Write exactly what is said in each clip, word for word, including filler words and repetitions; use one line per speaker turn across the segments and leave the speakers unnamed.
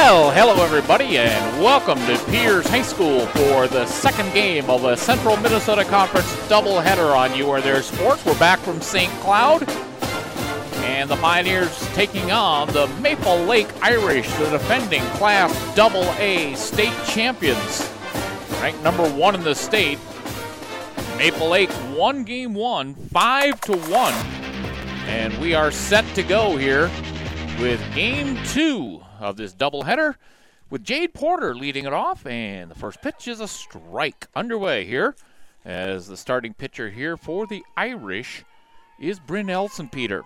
Well, hello everybody, and welcome to Pierce High School for the second game of a Central Minnesota Conference doubleheader on U R There Sports. We're back from Saint Cloud, and the Pioneers taking on the Maple Lake Irish, the defending Class double A state champions. Ranked number one in the state. Maple Lake won game one, five to one, and we are set to go here with game two of this doubleheader, with Jade Porter leading it off, and the first pitch is a strike. Underway here, as the starting pitcher here for the Irish is Bryn Elsenpeter.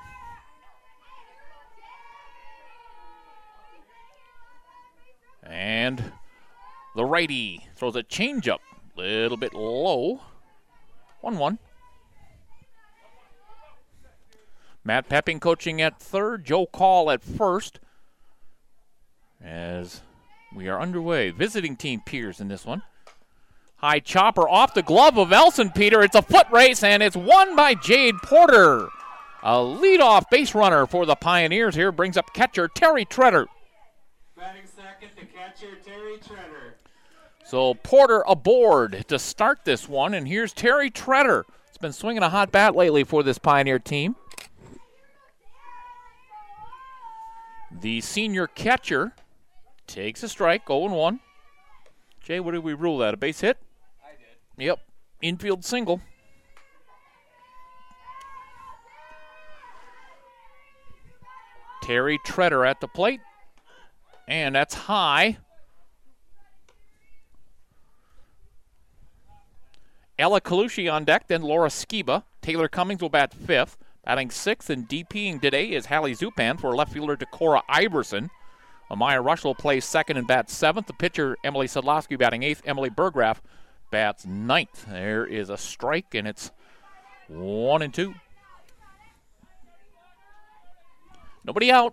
And the righty throws a changeup, a little bit low. one one. Matt Pepping coaching at third, Joe Call at first, as we are underway. Visiting team Pierce in this one. High chopper off the glove of Elsenpeter. It's a foot race, and it's won by Jade Porter. A leadoff base runner for the Pioneers here brings up catcher Terry Treader.
Batting second to catcher Terry Treader.
So Porter aboard to start this one, and here's Terry Treader. He's been swinging a hot bat lately for this Pioneer team. The senior catcher takes a strike, oh and one. Jay, what did we rule that? A base hit?
I did.
Yep. Infield single. Terry Treader at the plate. And that's high. Ella Colucci on deck, then Laura Skiba. Taylor Cummings will bat fifth. Batting sixth and DPing today is Hallie Zupan for left fielder Decora Iverson. Amaya Rush will play second and bat seventh. The pitcher, Emily Sedlowski, batting eighth. Emily Burgraff bats ninth. There is a strike, and it's one and two. Nobody out.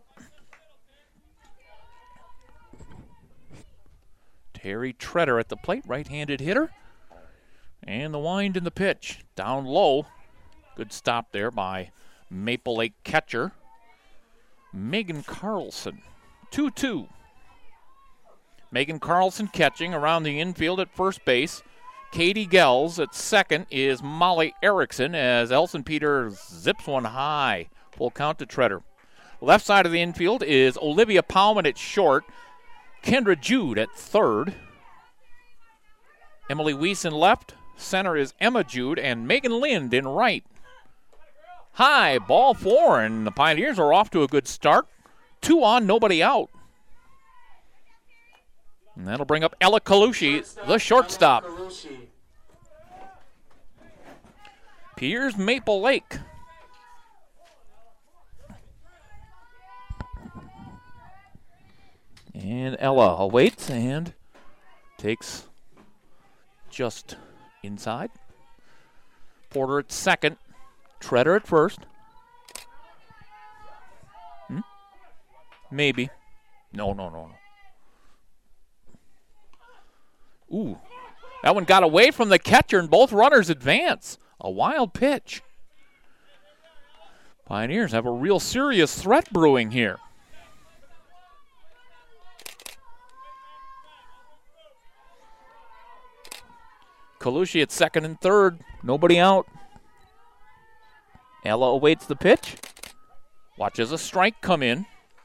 Terry Treader at the plate, right-handed hitter. And the wind in the pitch. Down low. Good stop there by Maple Lake catcher Megan Carlson. two two. Megan Carlson catching around the infield at first base. Katie Gels at second is Molly Erickson as Elsenpeter zips one high. Full count to Treader. Left side of the infield is Olivia Powman at short. Kendra Jude at third. Emily Weiss in left. Center is Emma Jude and Megan Lind in right. High, ball four, and the Pioneers are off to a good start. Two on, nobody out. And that'll bring up Ella Colucci, the shortstop. Pierce Maple Lake. And Ella awaits and takes just inside. Porter at second. Treader at first. Hmm? Maybe. No, no, no, no. Ooh. That one got away from the catcher, and both runners advance. A wild pitch. Pioneers have a real serious threat brewing here. Colucci at second and third. Nobody out. Ella awaits the pitch. Watches a strike come in.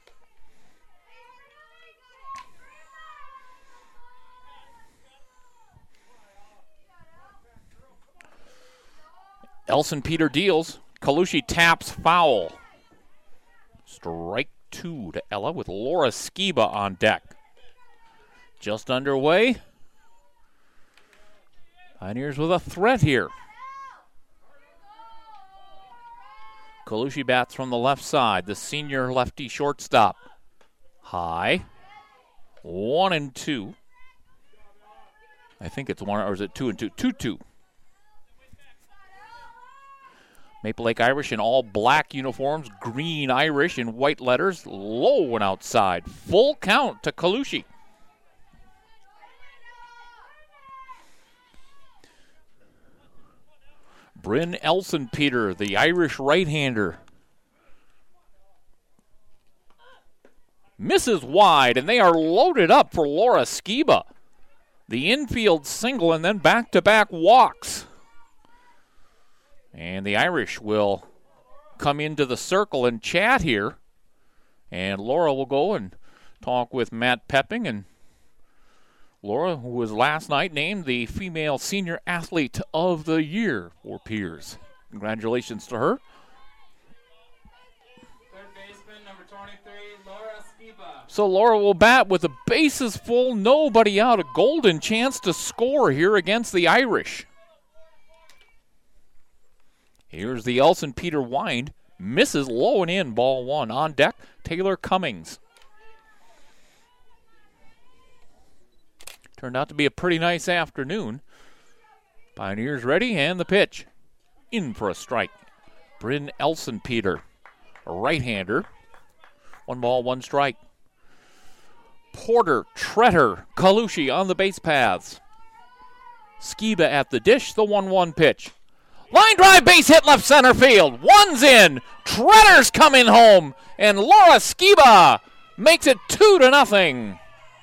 Elsenpeter deals. Colucci taps foul. Strike two to Ella with Laura Skiba on deck. Just underway. Pioneers with a threat here. Colucci bats from the left side, the senior lefty shortstop. High. One and two. I think it's one, or is it two and two? Two, two. Maple Lake Irish in all black uniforms, green Irish in white letters, low and outside. Full count to Colucci. Bryn Elsenpeter, the Irish right-hander. misses wide, and they are loaded up for Laura Skiba. The infield single and then back-to-back walks. And the Irish will come into the circle and chat here. And Laura will go and talk with Matt Pepping. And Laura, who was last night named the Female Senior Athlete of the Year for Piers. Congratulations to her.
Third baseman, number twenty-three, Laura Skiba.
So Laura will bat with the bases full, nobody out. A golden chance to score here against the Irish. Here's the Elson Peter wind. Misses low and in, ball one. On deck, Taylor Cummings. Turned out to be a pretty nice afternoon. Pioneers ready, and the pitch. In for a strike. Bryn Elson Peter, a right-hander. One ball, one strike. Porter, Tretter, Kalushi on the base paths. Skiba at the dish, the one one pitch. Line drive, base hit left center field. One's in. Tretter's coming home. And Laura Skiba makes it two to nothing.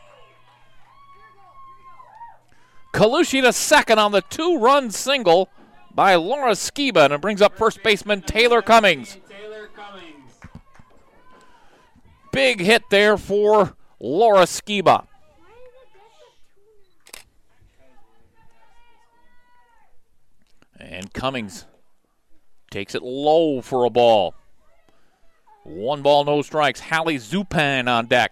Kalushi to second on the two-run single by Laura Skiba, and it brings up first baseman Taylor Cummings.
Taylor Cummings.
Big hit there for Laura Skiba. And Cummings takes it low for a ball. One ball, no strikes. Hallie Zupan on deck.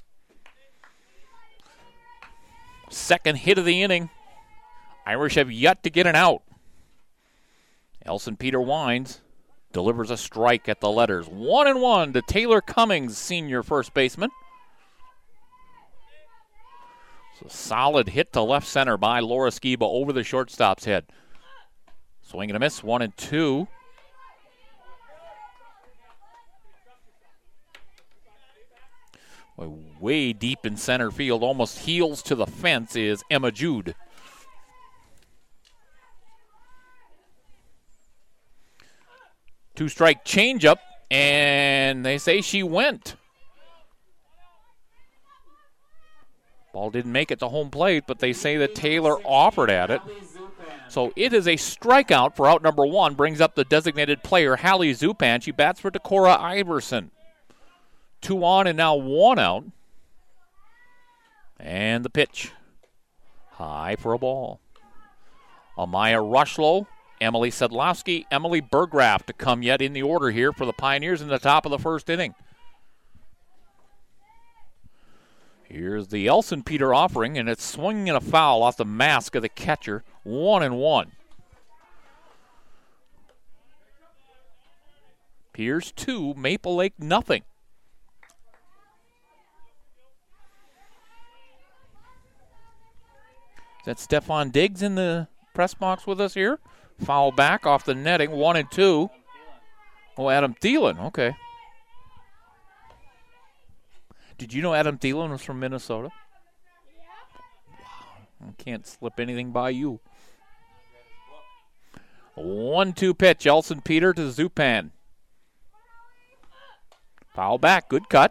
Second hit of the inning. Irish have yet to get an out. Elson Peter winds, delivers a strike at the letters. One and one to Taylor Cummings, senior first baseman. So solid hit to left center by Laura Skiba over the shortstop's head. Swing and a miss, one and two. Way deep in center field, almost heels to the fence, is Emma Jude. Two-strike changeup, and they say she went. Ball didn't make it to home plate, but they say that Taylor offered at it. So it is a strikeout for out number one, brings up the designated player, Hallie Zupan. She bats for Decorah Iverson. Two on and now one out. And the pitch. High for a ball. Amaya Rushlow, Emily Sedlowski, Emily Berggraf to come yet in the order here for the Pioneers in the top of the first inning. Here's the Elson Peter offering, and it's swinging a foul off the mask of the catcher. One and one. Piers two, Maple Lake nothing. Is that Stefan Diggs in the press box with us here? Foul back off the netting, one and two. Oh, Adam Thielen, okay. Did you know Adam Thielen was from Minnesota? Wow, I can't slip anything by you. one two pitch, Elson Peter to Zupan. Foul back, good cut.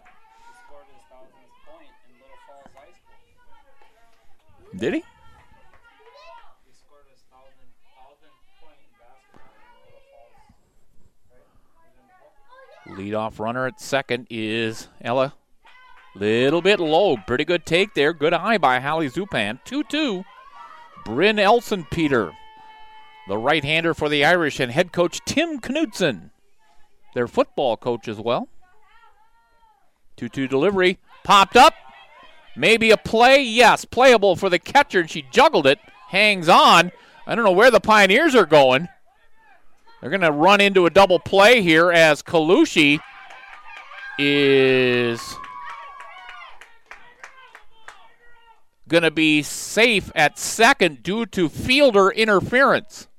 Did he? Leadoff runner at second is Ella. Little bit low. Pretty good take there. Good eye by Hallie Zupan. two two. Bryn Elson Peter, the right-hander for the Irish, and head coach Tim Knudsen, their football coach as well. two two delivery. Popped up. Maybe a play. Yes, playable for the catcher, and she juggled it. Hangs on. I don't know where the Pioneers are going. They're going to run into a double play here as Kalushi is going to be safe at second due to fielder interference.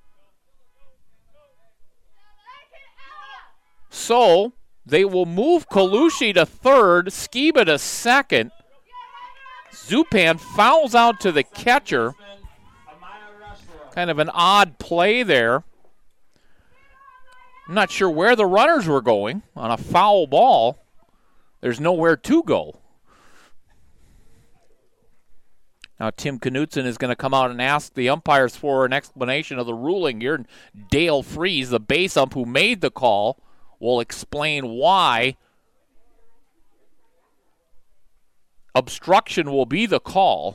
So they will move Kalushi to third, Skiba to second. Zupan fouls out to the catcher. Kind of an odd play there. I'm not sure where the runners were going on a foul ball. There's nowhere to go. Now Tim Knutson is going to come out and ask the umpires for an explanation of the ruling here. Dale Freeze, the base ump who made the call, will explain why obstruction will be the call.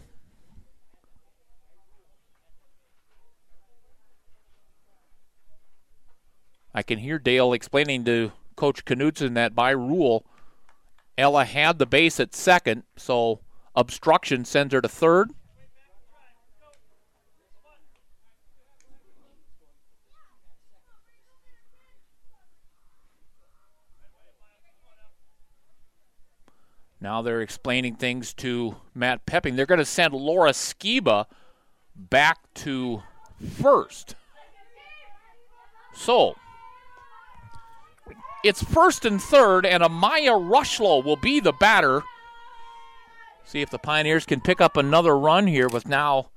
I can hear Dale explaining to Coach Knutson that by rule, Ella had the base at second, so obstruction sends her to third. Now they're explaining things to Matt Pepping. They're going to send Laura Skiba back to first. So, it's first and third, and Amaya Rushlow will be the batter. See if the Pioneers can pick up another run here with now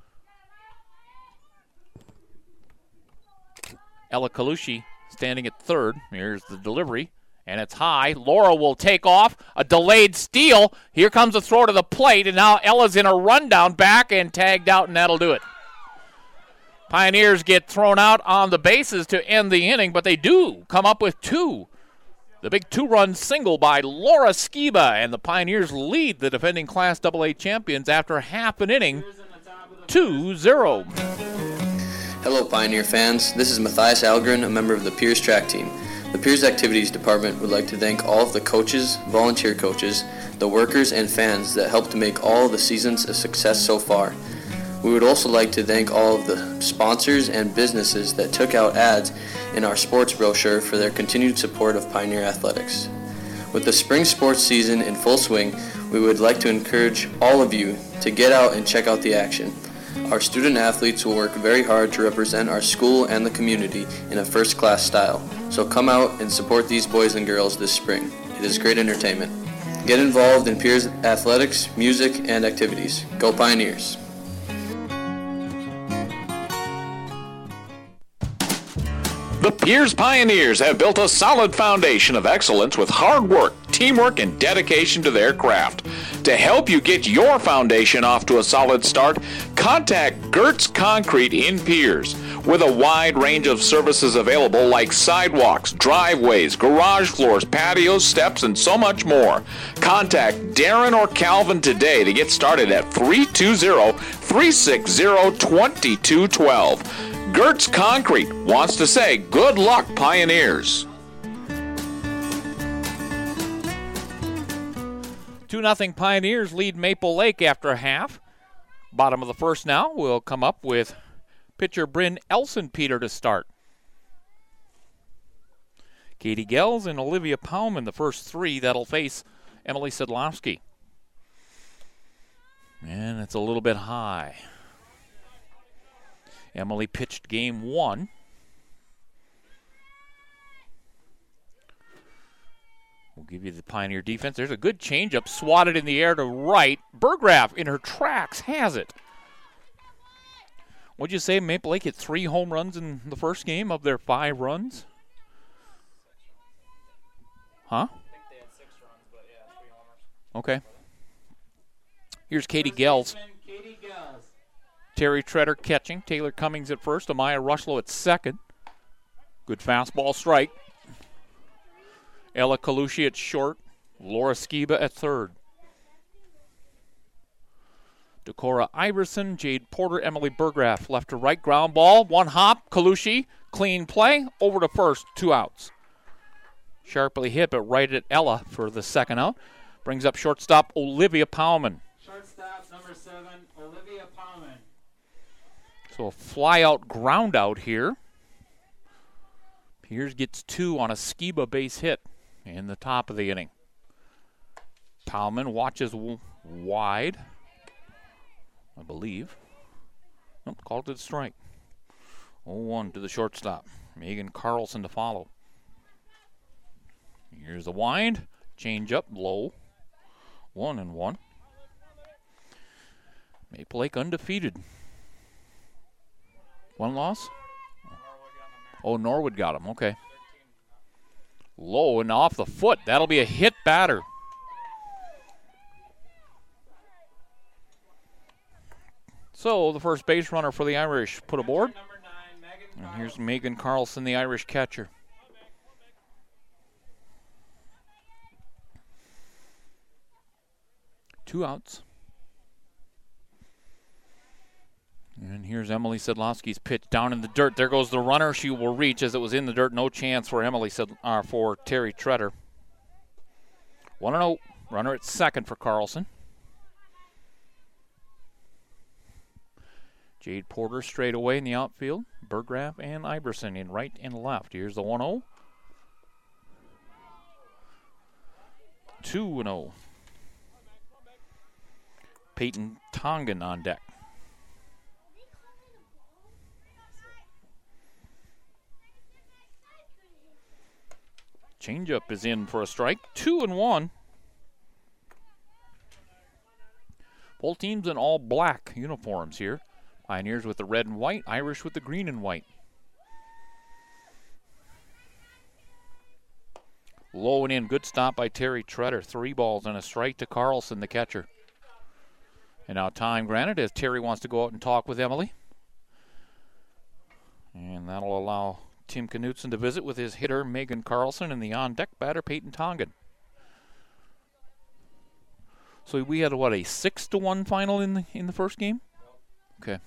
Ella Kalushi standing at third. Here's the delivery, and it's high. Laura will take off. A delayed steal. Here comes a throw to the plate, and now Ella's in a rundown back and tagged out, and that'll do it. Pioneers get thrown out on the bases to end the inning, but they do come up with two. The big two-run single by Laura Skiba, and the Pioneers lead the defending Class double A champions after half an inning, two zero.
Hello, Pioneer fans. This is Matthias Algren, a member of the Piers track team. The Piers Activities Department would like to thank all of the coaches, volunteer coaches, the workers, and fans that helped to make all of the seasons a success so far. We would also like to thank all of the sponsors and businesses that took out ads in our sports brochure for their continued support of Pioneer Athletics. With the spring sports season in full swing, we would like to encourage all of you to get out and check out the action. Our student athletes will work very hard to represent our school and the community in a first-class style. So come out and support these boys and girls this spring. It is great entertainment. Get involved in Piers athletics, music, and activities. Go Pioneers!
The Piers Pioneers have built a solid foundation of excellence with hard work, teamwork, and dedication to their craft. To help you get your foundation off to a solid start, contact Gertz Concrete in Piers. With a wide range of services available like sidewalks, driveways, garage floors, patios, steps, and so much more. Contact Darren or Calvin today to get started at three two zero, three six zero, two two one two. Gertz Concrete wants to say good luck, Pioneers.
two nothing Pioneers lead Maple Lake after a half. Bottom of the first now will come up with pitcher Bryn Elson-Peter to start. Katie Gels and Olivia Palm in the first three. That'll face Emily Sedlowski. And it's a little bit high. Emily pitched game one. We'll give you the Pioneer defense. There's a good changeup swatted in the air to right. Burgraff in her tracks has it. What'd you say? Maple Lake hit three home runs in the first game of their five runs? Huh? I think they had six runs, but yeah, three homers. Okay. Here's Katie Gels.
Katie Gels.
Terry Treader catching. Taylor Cummings at first. Amaya Rushlow at second. Good fastball strike. Ella Kalushi at short. Laura Skiba at third. Decorah Iverson, Jade Porter, Emily Burgraff. Left to right, ground ball. One hop, Kalushi. Clean play. Over to first. Two outs. Sharply hit, but right at Ella for the second out. Brings up shortstop Olivia Powman.
Shortstop number seven, Olivia Powman.
So a fly-out ground out here. Piers gets two on a Skiba base hit in the top of the inning. Powman watches w- wide, I believe. Nope, called it a strike. oh one to the shortstop. Megan Carlson to follow. Here's the wind. Change up low. One and one. Maple Lake undefeated. One loss? Oh, Norwood got him. Okay. Low and off the foot. That'll be a hit batter. So the first base runner for the Irish put aboard. And here's Megan Carlson, the Irish catcher. Two outs. And here's Emily Sedlowski's pitch down in the dirt. There goes the runner. She will reach as it was in the dirt. No chance for Emily Sed- uh, for Terry Treader. one and oh. Runner at second for Carlson. Jade Porter straight away in the outfield. Burgraff and Iverson in right and left. Here's the one oh. two and oh. Peyton Tongan on deck. Changeup is in for a strike. Two and one. Both teams in all black uniforms here. Pioneers with the red and white, Irish with the green and white. Low and in, good stop by Terry Treader. Three balls and a strike to Carlson, the catcher. And now time granted as Terry wants to go out and talk with Emily. And that'll allow Tim Knutson to visit with his hitter, Megan Carlson, and the on-deck batter, Peyton Tongan. So we had, what, a six to one final in the, in the first game? Okay.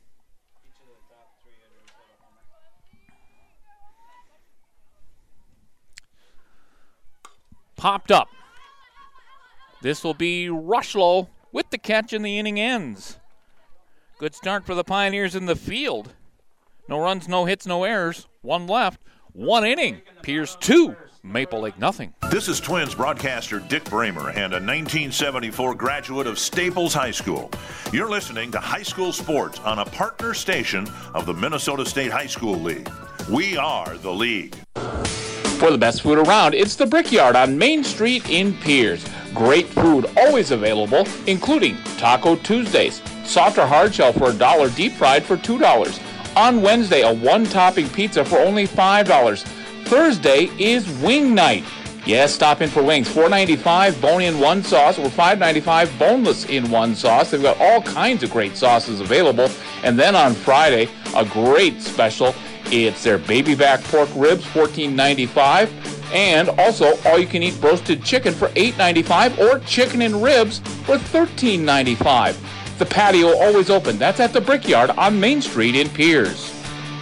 Popped up. This will be Rushlow with the catch, and the inning ends. Good start for the Pioneers in the field. No runs, no hits, no errors. One left. One inning. Pierce two. Maple Lake nothing.
This is Twins broadcaster Dick Bramer and a nineteen seventy-four graduate of Staples High School. You're listening to High School Sports on a partner station of the Minnesota State High School League. We are the league.
For the best food around, it's the Brickyard on Main Street in Pierce. Great food always available, including Taco Tuesdays, soft or hard shell for a dollar, deep fried for two dollars. On Wednesday, a one-topping pizza for only five dollars. Thursday is wing night. Yes, stop in for wings. four ninety-five bone-in one sauce or five ninety-five boneless in one sauce. They've got all kinds of great sauces available. And then on Friday, a great special. It's their baby back pork ribs, fourteen ninety-five, and also all-you-can-eat roasted chicken for eight ninety-five or chicken and ribs for thirteen ninety-five. The patio always open. That's at the Brickyard on Main Street in Pierce.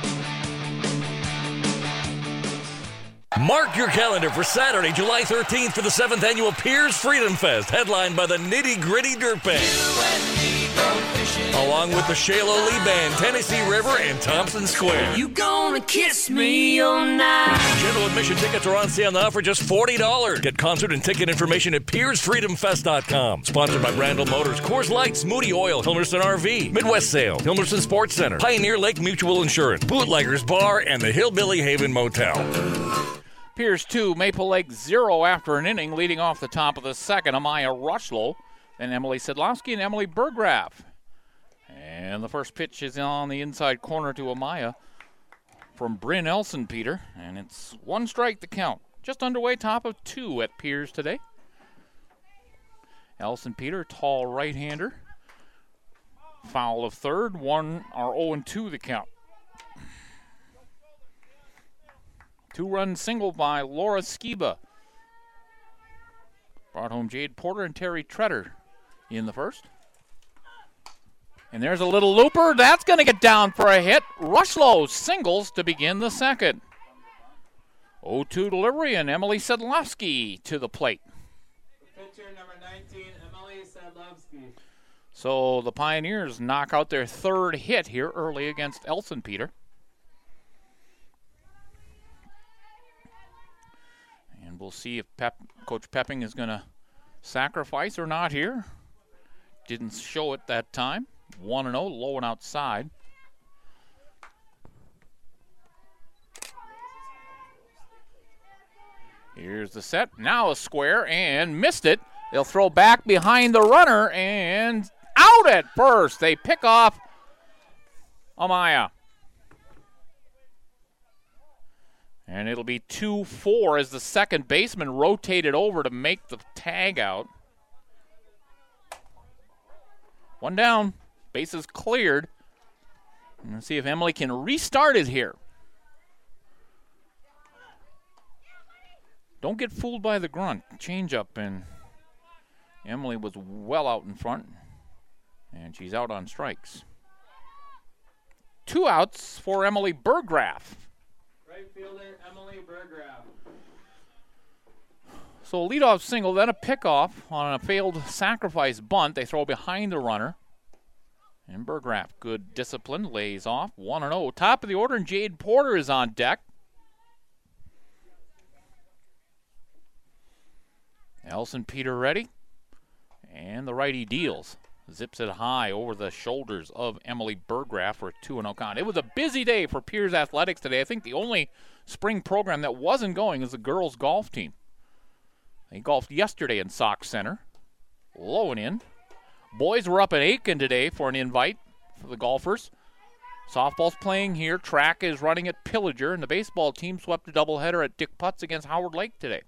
Mark your calendar for Saturday, July thirteenth for the seventh Annual Pierce Freedom Fest, headlined by the Nitty Gritty Dirt Band. Along with the Shayla Lee Band, Tennessee River, and Thompson Square.
You gonna kiss me all night.
General admission tickets are on sale now for just forty dollars. Get concert and ticket information at Pierce Freedom Fest dot com. Sponsored by Brandel Motors, Coors Light, Moody Oil, Hilmerson R V, Midwest Sale, Hilmerson Sports Center, Pioneer Lake Mutual Insurance, Bootleggers Bar, and the Hillbilly Haven Motel.
Pierce two, Maple Lake zero after an inning. Leading off the top of the second, Amaya Rushlow, then Emily Sedlowski and Emily Burgraff. And the first pitch is on the inside corner to Amaya from Bryn Elson Peter. And it's one strike to count. Just underway, top of two at Pierce today. Elson Peter, tall right-hander. Foul of third, one or oh and two the count. Two-run single by Laura Skiba. Brought home Jade Porter and Terry Treader in the first. And there's a little looper. That's going to get down for a hit. Rushlow singles to begin the second. oh two delivery, and Emily Sedlowski to the plate.
Pitcher number nineteen, Emily Sedlowski.
So the Pioneers knock out their third hit here early against Elson Peter. And we'll see if Pep, Coach Pepping is going to sacrifice or not here. Didn't show it that time. one and oh, low and outside. Here's the set. Now a square and missed it. They'll throw back behind the runner and out at first. They pick off Amaya. And it'll be two four as the second baseman rotated over to make the tag out. One down. Bases cleared. And let's see if Emily can restart it here. Don't get fooled by the grunt. Change up, and Emily was well out in front. And she's out on strikes. Two outs for Emily Burgraff.
Right fielder Emily Burgraff.
So a leadoff single, then a pickoff on a failed sacrifice bunt. They throw behind the runner. And Burgraff, good discipline, lays off. one and oh. Top of the order, and Jade Porter is on deck. Elson Peter ready. And the righty deals. Zips it high over the shoulders of Emily Burgraff for a two and oh count. It was a busy day for Piers Athletics today. I think the only spring program that wasn't going is the girls' golf team. They golfed yesterday in Sauk Center. Low and in. Boys were up in Aiken today for an invite for the golfers. Softball's playing here. Track is running at Pillager, and the baseball team swept a doubleheader at Dick Putz against Howard Lake today.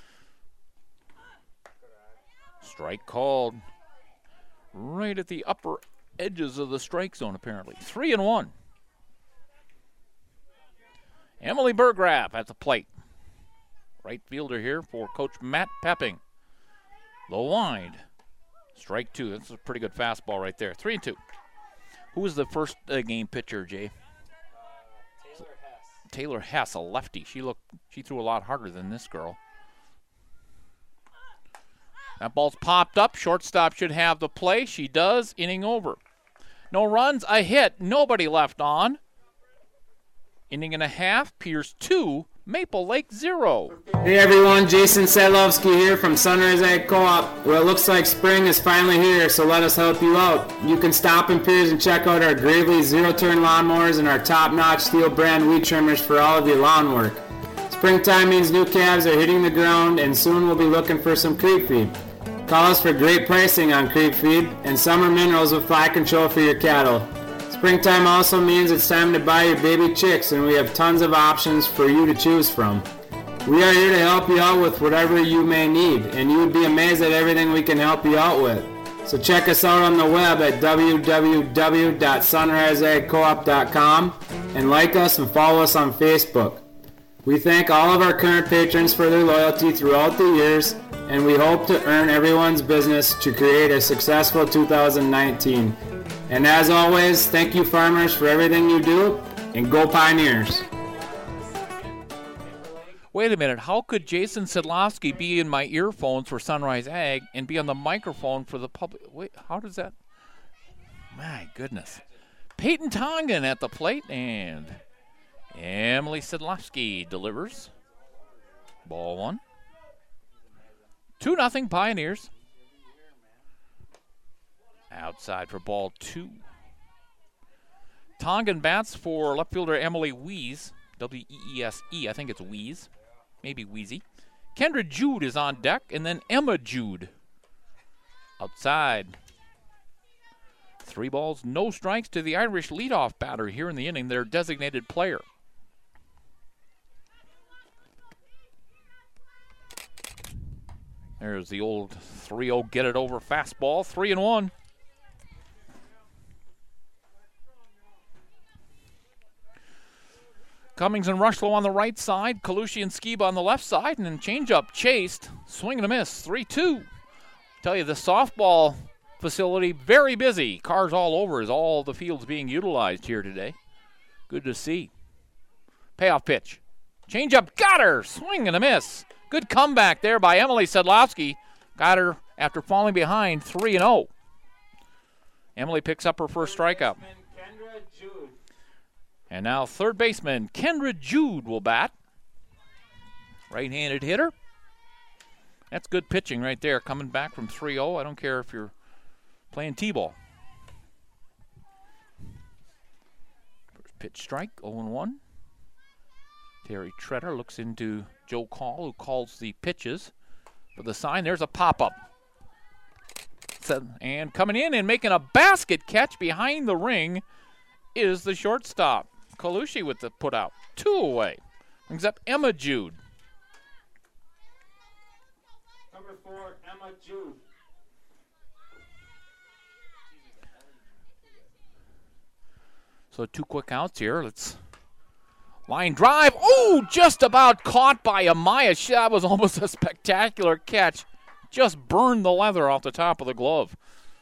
Strike called right at the upper edges of the strike zone, apparently. Three and one. Emily Burgraff at the plate. Right fielder here for Coach Matt Pepping. Low wide. Strike two. That's a pretty good fastball right there. Three and two. Who was the first uh, game pitcher, Jay?
Uh, Taylor Hess.
Taylor Hess, a lefty. She looked. She threw a lot harder than this girl. That ball's popped up. Shortstop should have the play. She does. Inning over. No runs, a hit. Nobody left on. Inning and a half. Piers two. Maple Lake zero.
Hey everyone, Jason Sedlovsky here from Sunrise Ag Co-op. Well, it looks like spring is finally here, so let us help you out. You can stop in Piers and check out our Gravely zero-turn lawnmowers and our top-notch steel brand weed trimmers for all of your lawn work. Springtime means new calves are hitting the ground, and soon we'll be looking for some creep feed. Call us for great pricing on creep feed and summer minerals with fly control for your cattle. Springtime also means it's time to buy your baby chicks, and we have tons of options for you to choose from. We are here to help you out with whatever you may need, and you would be amazed at everything we can help you out with. So check us out on the web at w w w dot sunrise ag co op dot com and like us and follow us on Facebook. We thank all of our current patrons for their loyalty throughout the years, and we hope to earn everyone's business to create a successful two thousand nineteen. And as always, thank you farmers for everything you do, and go Pioneers.
Wait a minute, how could Jason Sedlovsky be in my earphones for Sunrise Ag and be on the microphone for the public? Wait, how does that? My goodness. Peyton Tongan at the plate, and Emily Sedlovsky delivers. Ball one. two nothing Pioneers. Outside for ball two. Tongan bats for left fielder Emily Weese. W E E S E, I think it's Weese. Maybe Wheezy. Kendra Jude is on deck, and then Emma Jude. Outside. Three balls, no strikes to the Irish leadoff batter here in the inning, their designated player. There's the old three oh get it over fastball, three and one. Cummings and Rushlow on the right side, Colucci and Skiba on the left side, and then changeup chased, swing and a miss, three two. Tell you, the softball facility, very busy. Cars all over as all the fields being utilized here today. Good to see. Payoff pitch. Changeup, got her, swing and a miss. Good comeback there by Emily Sedlovsky. Got her after falling behind, three and oh. Emily picks up her first strikeout. And now third baseman Kendra Jude will bat. Right-handed hitter. That's good pitching right there, coming back from three oh. I don't care if you're playing T-ball. First pitch strike, oh and one. Terry Treader looks into Joe Call, who calls the pitches for the sign. There's a pop-up. And coming in and making a basket catch behind the ring is the shortstop. Colucci with the put out. Two away. Brings up Emma Jude.
Number four, Emma Jude.
So two quick outs here. Let's line drive. Oh, just about caught by Amaya. That was almost a spectacular catch. Just burned the leather off the top of the glove.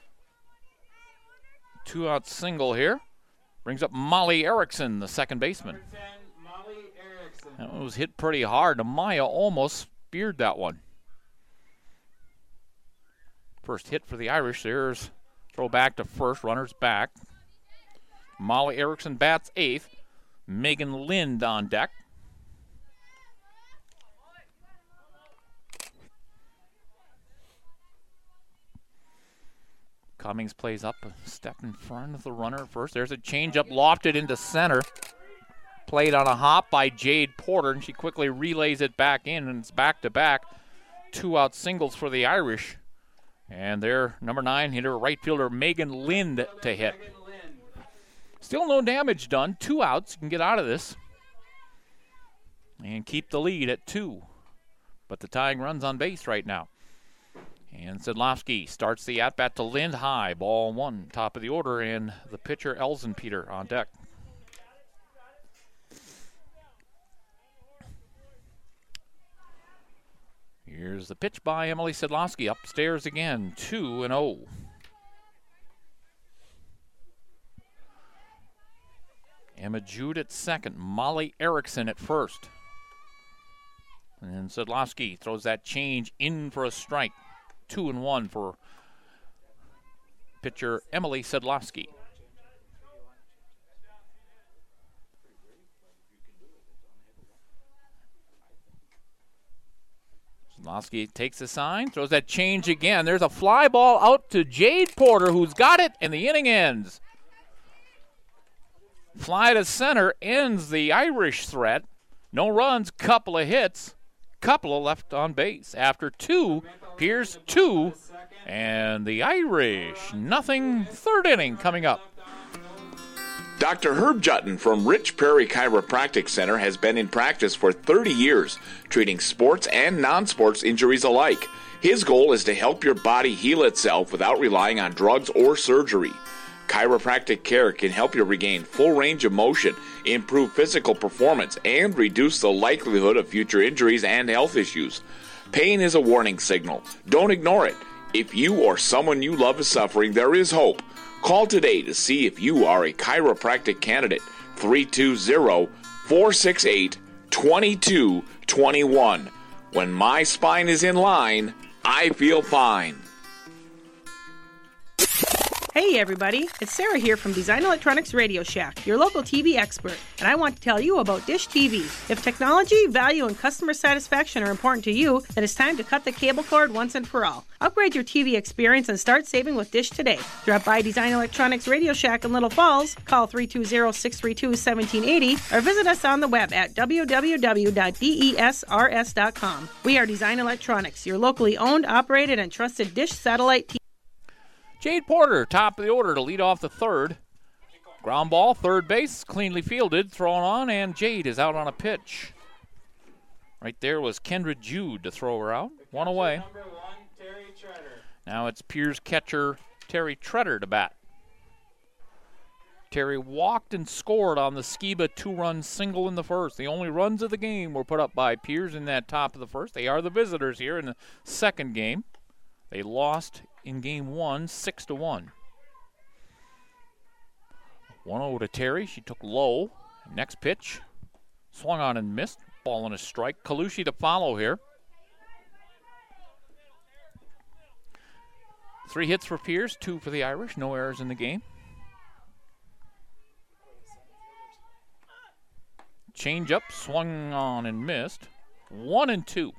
Two out single here. Brings up Molly Erickson, the second baseman. That was hit pretty hard. Amaya almost speared that one. First hit for the Irish. There's throw back to first. Runners back. Molly Erickson bats eighth. Megan Lind on deck. Cummings plays up a step in front of the runner at first. There's a changeup lofted into center. Played on a hop by Jade Porter, and she quickly relays it back in, and it's back-to-back. Two out singles for the Irish. And their number nine hitter, right fielder Megan Lind to hit. Still no damage done. Two outs. You can get out of this and keep the lead at two. But the tying run's on base right now. And Sedlowski starts the at-bat to Lind high. Ball one, top of the order, and the pitcher Elzenpeter on deck. Here's the pitch by Emily Sedlowski. Upstairs again, two and oh. Emma Jude at second. Molly Erickson at first. And Sedlowski throws that change in for a strike. Two and one for pitcher Emily Sedlowski. Sedlowski takes the sign, throws that change again. There's a fly ball out to Jade Porter, who's got it, and the inning ends. Fly to center ends the Irish threat. No runs, couple of hits, couple of left on base. After two, Pierce two, and the Irish nothing. Third inning coming up.
Doctor Herb Jutton from Rich Prairie Chiropractic Center has been in practice for thirty years, treating sports and non-sports injuries alike. His goal is to help your body heal itself without relying on drugs or surgery. Chiropractic care can help you regain full range of motion, improve physical performance, and reduce the likelihood of future injuries and health issues. Pain is a warning signal. Don't ignore it. If you or someone you love is suffering, there is hope. Call today to see if you are a chiropractic candidate. three two zero, four six eight, two two two one. When my spine is in line, I feel fine.
Hey everybody, it's Sarah here from Design Electronics Radio Shack, your local T V expert, and I want to tell you about Dish T V. If technology, value, and customer satisfaction are important to you, then it's time to cut the cable cord once and for all. Upgrade your T V experience and start saving with Dish today. Drop by Design Electronics Radio Shack in Little Falls, call three two zero, six three two, one seven eight zero, or visit us on the web at w w w dot d e s r s dot com. We are Design Electronics, your locally owned, operated, and trusted Dish satellite T V.
Jade Porter, top of the order to lead off the third. Ground ball, third base, cleanly fielded, thrown on, and Jade is out on a pitch. Right there was Kendra Jude to throw her out. One away.
Number one, Terry Treader.
Now it's Piers catcher Terry Treader to bat. Terry walked and scored on the Skiba two-run single in the first. The only runs of the game were put up by Piers in that top of the first. They are the visitors here in the second game. They lost in game one, six to one. one oh to Terry. She took low. Next pitch. Swung on and missed. Ball and a strike. Kalushi to follow here. Three hits for Pierce, two for the Irish. No errors in the game. Change up, swung on and missed. One and two.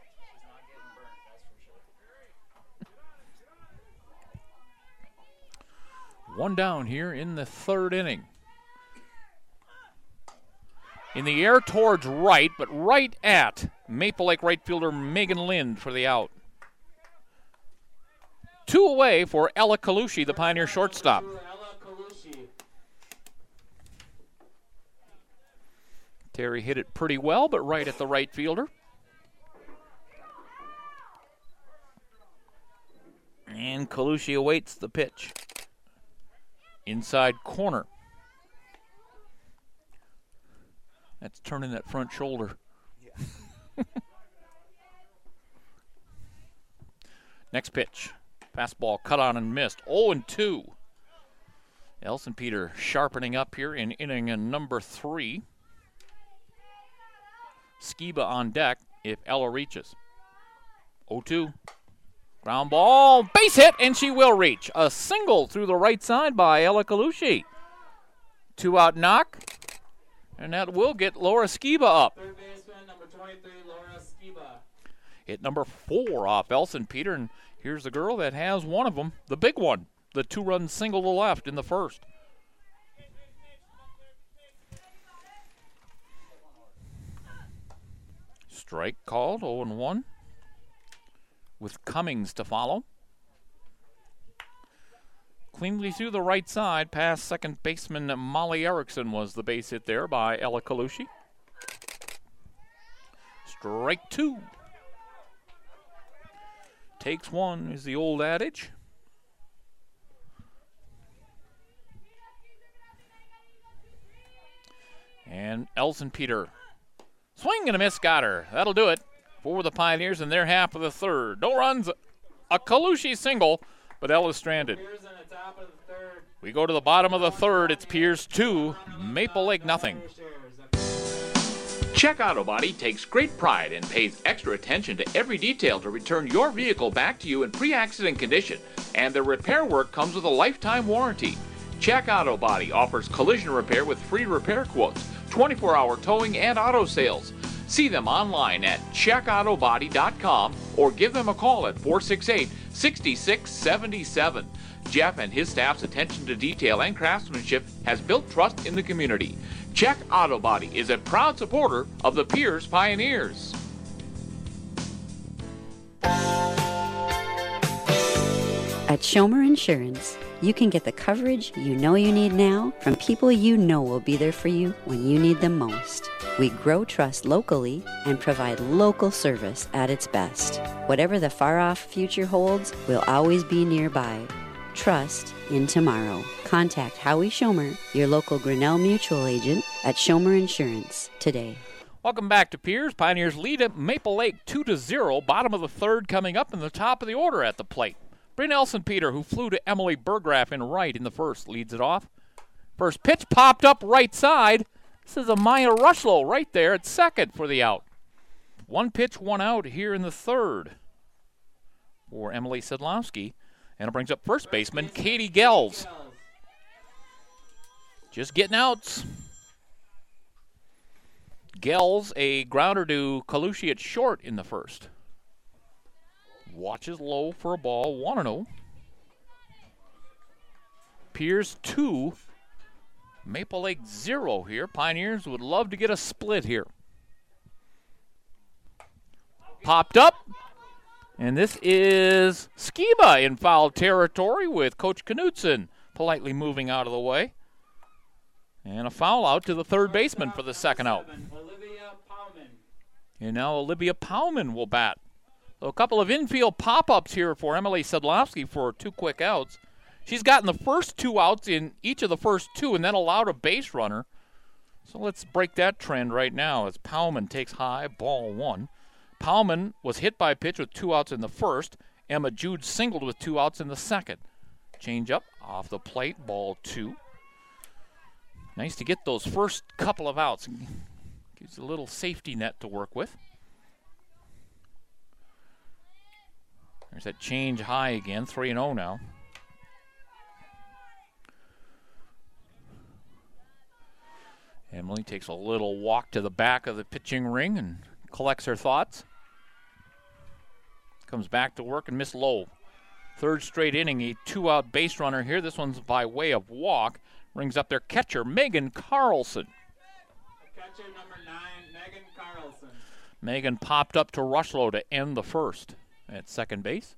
One down here in the third inning. In the air towards right, but right at Maple Lake right fielder Megan Lind for the out. Two away for Ella Kalushi, the Pioneer shortstop. Terry hit it pretty well, but right at the right fielder. And Kalushi awaits the pitch. Inside corner. That's turning that front shoulder. Yeah. Next pitch. Fastball cut on and missed. oh and two. Elson Peter sharpening up here in inning number three. Skiba on deck if Ella reaches. oh two. Ground ball, base hit, and she will reach. A single through the right side by Ella Colucci. Two out knock, and that will get Laura Skiba up.
Third baseman, number twenty-three, Laura Skiba.
Hit number four off Elson Peter, and here's the girl that has one of them, the big one, the two-run single to left in the first. Strike called, oh and one, with Cummings to follow. Cleanly through the right side, past second baseman Molly Erickson was the base hit there by Ella Colucci. Strike two. Takes one is the old adage. And Elson Peter. Swing and a miss, got her. That'll do it for the Pioneers in their half of the third. No runs, a Colucci single, but Ella's stranded. We go to the bottom of the third. It's Pierce two, Maple Lake nothing.
Check Auto Body takes great pride and pays extra attention to every detail to return your vehicle back to you in pre-accident condition, and their repair work comes with a lifetime warranty. Check Auto Body offers collision repair with free repair quotes, twenty-four hour towing, and auto sales. See them online at check auto body dot com or give them a call at four six eight, six six seven seven. Jeff and his staff's attention to detail and craftsmanship has built trust in the community. Check Auto Body is a proud supporter of the Pierce Pioneers.
At Schomer Insurance, you can get the coverage you know you need now from people you know will be there for you when you need them most. We grow trust locally and provide local service at its best. Whatever the far-off future holds, we'll always be nearby. Trust in tomorrow. Contact Howie Schomer, your local Grinnell Mutual agent at Schomer Insurance today.
Welcome back to Pierce. Pioneers lead at Maple Lake two to zero. Bottom of the third coming up in the top of the order at the plate. Bryn Elson Peter, who flew to Emily Burgraff in right in the first, leads it off. First pitch popped up right side. This is a Maya Rushlow right there at second for the out. One pitch, one out here in the third for Emily Sedlowski. And it brings up first baseman Katie Gels. Just getting outs. Gels, a grounder to Colucci at short in the first. Watches low for a ball, one and oh. Pierce two, Maple Lake zero here. Pioneers would love to get a split here. Popped up. And this is Skiba in foul territory with Coach Knutson politely moving out of the way. And a foul out to the third baseman for the second out. And now Olivia Powman will bat. So a couple of infield pop-ups here for Emily Sedlowski for two quick outs. She's gotten the first two outs in each of the first two and then allowed a base runner. So let's break that trend right now as Powman takes high, ball one. Powman was hit by a pitch with two outs in the first. Emma Jude singled with two outs in the second. Change up off the plate, ball two. Nice to get those first couple of outs. Gives a little safety net to work with. There's that change high again, three and oh now. Emily takes a little walk to the back of the pitching ring and collects her thoughts. Comes back to work and miss low. Third straight inning, a two-out base runner here. This one's by way of walk. Brings up their catcher, Megan Carlson.
Catcher number nine, Megan Carlson.
Megan popped up to Rushlow to end the first at second base.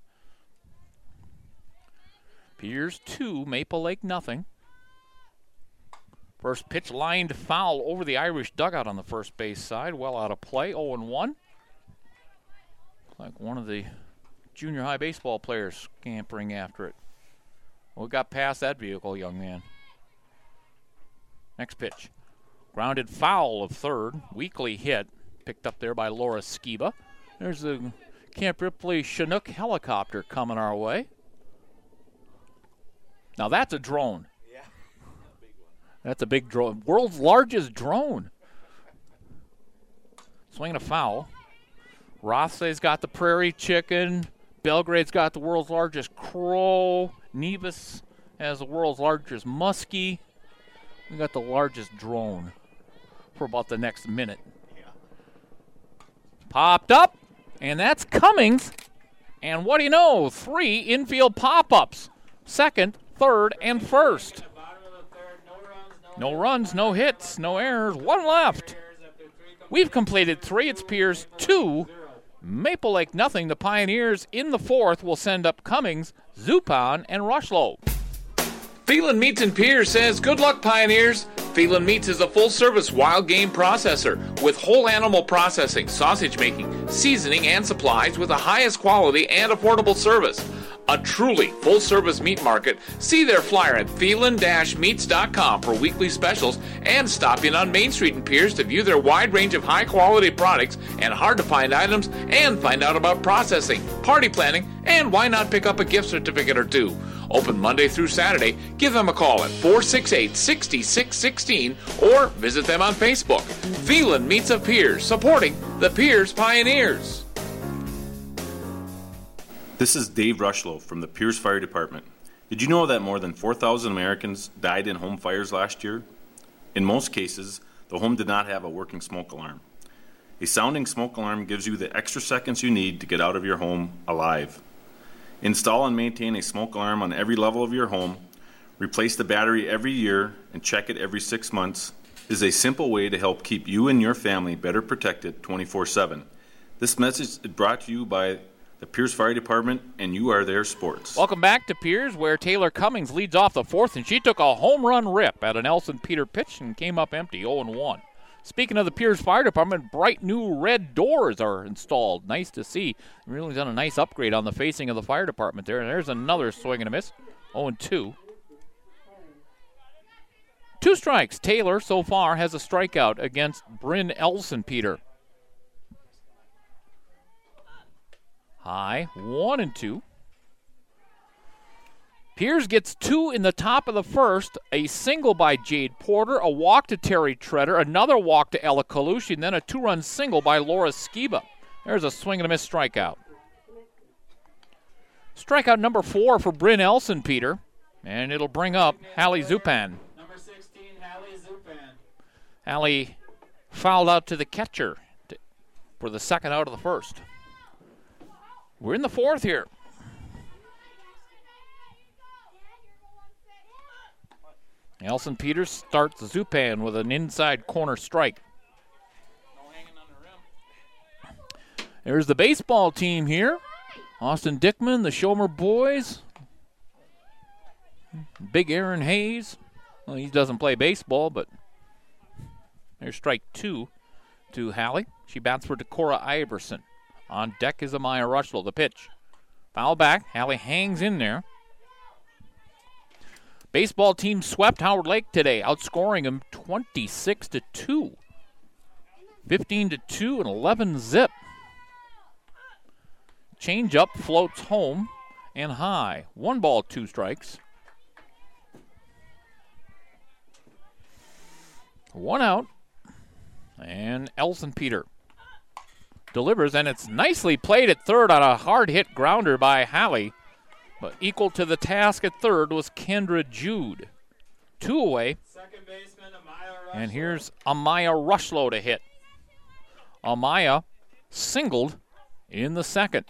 Pierce two, Maple Lake nothing. First pitch lined foul over the Irish dugout on the first base side. Well out of play, oh and one. Like one of the junior high baseball players scampering after it. Well, we got past that vehicle, young man. Next pitch. Grounded foul of third. Weakly hit. Picked up there by Laura Skiba. There's the Camp Ripley Chinook helicopter coming our way. Now that's a drone.
Yeah.
That's a big drone. World's largest drone. Swinging a foul. Rothsay's got the prairie chicken. Belgrade's got the world's largest crow. Nevis has the world's largest muskie. We got the largest drone for about the next minute.
Yeah.
Popped up, and that's Cummings. And what do you know? Three infield pop-ups. Second, third, and first. No runs, no hits, no errors. One left. We've completed three. It's Pierce two. Maple Lake nothing. The Pioneers in the fourth will send up Cummings, Zupan, and Rushlow.
Phelan Meats in Pierce says, good luck, Pioneers. Phelan Meats is a full-service wild game processor with whole animal processing, sausage making, seasoning, and supplies with the highest quality and affordable service. A truly full-service meat market. See their flyer at phelan dash meats dot com for weekly specials and stop in on Main Street in Pierce to view their wide range of high-quality products and hard-to-find items and find out about processing, party planning, and why not pick up a gift certificate or two. Open Monday through Saturday. Give them a call at four six eight, six six one six or visit them on Facebook. Phelan Meats of Pierce, supporting the Pierce Pioneers.
This is Dave Rushlow from the Pierce Fire Department. Did you know that more than four thousand Americans died in home fires last year? In most cases, the home did not have a working smoke alarm. A sounding smoke alarm gives you the extra seconds you need to get out of your home alive. Install and maintain a smoke alarm on every level of your home. Replace the battery every year and check it every six months is a simple way to help keep you and your family better protected twenty-four seven. This message is brought to you by the Pierce Fire Department, and you are their sports.
Welcome back to Pierce, where Taylor Cummings leads off the fourth, and she took a home run rip at an Elson Peter pitch and came up empty, oh and one. Speaking of the Pierce Fire Department, bright new red doors are installed. Nice to see. Really done a nice upgrade on the facing of the fire department there. And there's another swing and a miss. oh and two. Two strikes. Taylor, so far, has a strikeout against Bryn Elson Peter. High, one and two. Pierce gets two in the top of the first, a single by Jade Porter, a walk to Terry Treader, another walk to Ella Kalushi, and then a two-run single by Laura Skiba. There's a swing and a miss strikeout. Strikeout number four for Bryn Elson Peter, and it'll bring up Hallie Zupan.
Number sixteen, Hallie Zupan.
Hallie fouled out to the catcher to, for the second out of the first. We're in the fourth here. Elson Peters starts Zupan with an inside corner strike. There's the baseball team here. Austin Dickman, the Schomer boys. Big Aaron Hayes. Well, he doesn't play baseball, but there's strike two to Hallie. She bats for Decorah Iverson. On deck is Amaya Rushlow. The pitch. Foul back. Hallie hangs in there. Baseball team swept Howard Lake today, outscoring them twenty-six to two. fifteen to two and eleven zip. Changeup floats home and high. One ball, two strikes. One out. And Elson Peter delivers, and it's nicely played at third on a hard-hit grounder by Hallie. But equal to the task at third was Kendra Jude. Two away.
Second baseman, Amaya Rushlow.
And here's Amaya Rushlow to hit. Amaya singled in the second.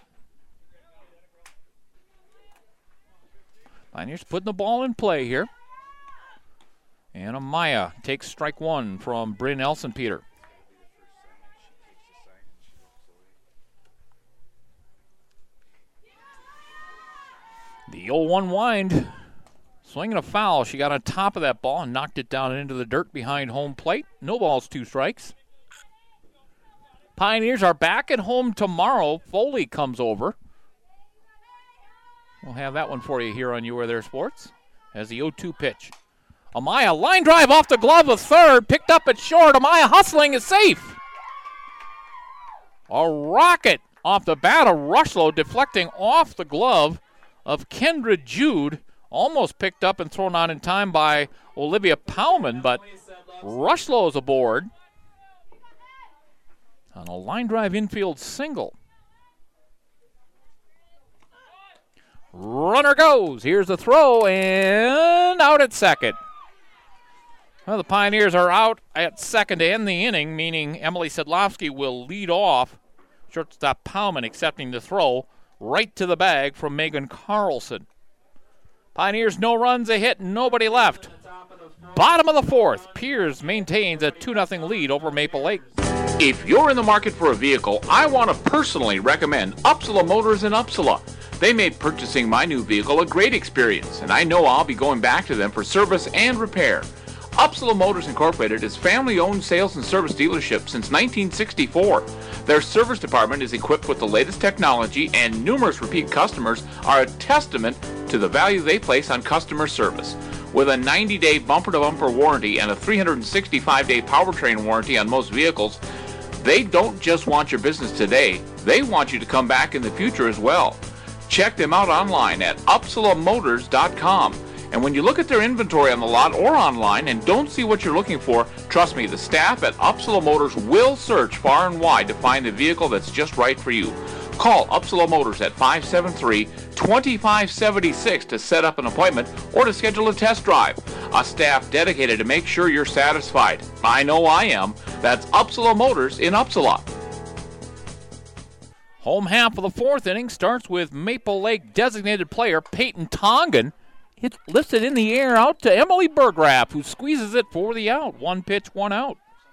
Pioneers putting the ball in play here. And Amaya takes strike one from Bryn Elson Peter. The oh one wind, swinging a foul. She got on top of that ball and knocked it down into the dirt behind home plate. No balls, two strikes. Pioneers are back at home tomorrow. Foley comes over. We'll have that one for you here on You Are There Sports as the oh two pitch. Amaya, line drive off the glove of third, picked up at short. Amaya hustling is safe. A rocket off the bat of Rushlow, deflecting off the glove of Kendra Jude. Almost picked up and thrown on in time by Olivia Powman, but Rushlow is aboard on a line drive infield single. Runner goes. Here's the throw, and out at second. Well, the Pioneers are out at second to end the inning, meaning Emily Sedlowski will lead off. Shortstop Powman accepting the throw right to the bag from Megan Carlson. Pioneers no runs, a hit, nobody left. Bottom of the fourth, Piers maintains a two nothing lead over Maple Lake.
If you're in the market for a vehicle, I want to personally recommend Upsala Motors in Upsala. They made purchasing my new vehicle a great experience, and I know I'll be going back to them for service and repair. Upsala Motors Incorporated is family-owned sales and service dealership since nineteen sixty-four. Their service department is equipped with the latest technology, and numerous repeat customers are a testament to the value they place on customer service. With a ninety day bumper-to-bumper warranty and a three hundred sixty-five day powertrain warranty on most vehicles, they don't just want your business today, they want you to come back in the future as well. Check them out online at upsala motors dot com. And when you look at their inventory on the lot or online and don't see what you're looking for, trust me, the staff at Upsala Motors will search far and wide to find the vehicle that's just right for you. Call Upsala Motors at five seven three, two five seven six to set up an appointment or to schedule a test drive. A staff dedicated to make sure you're satisfied. I know I am. That's Upsala Motors in Upsala.
Home half of the fourth inning starts with Maple Lake designated player Peyton Tongan. It's lifted in the air out to Emily Bergraff, who squeezes it for the out. One pitch, one out.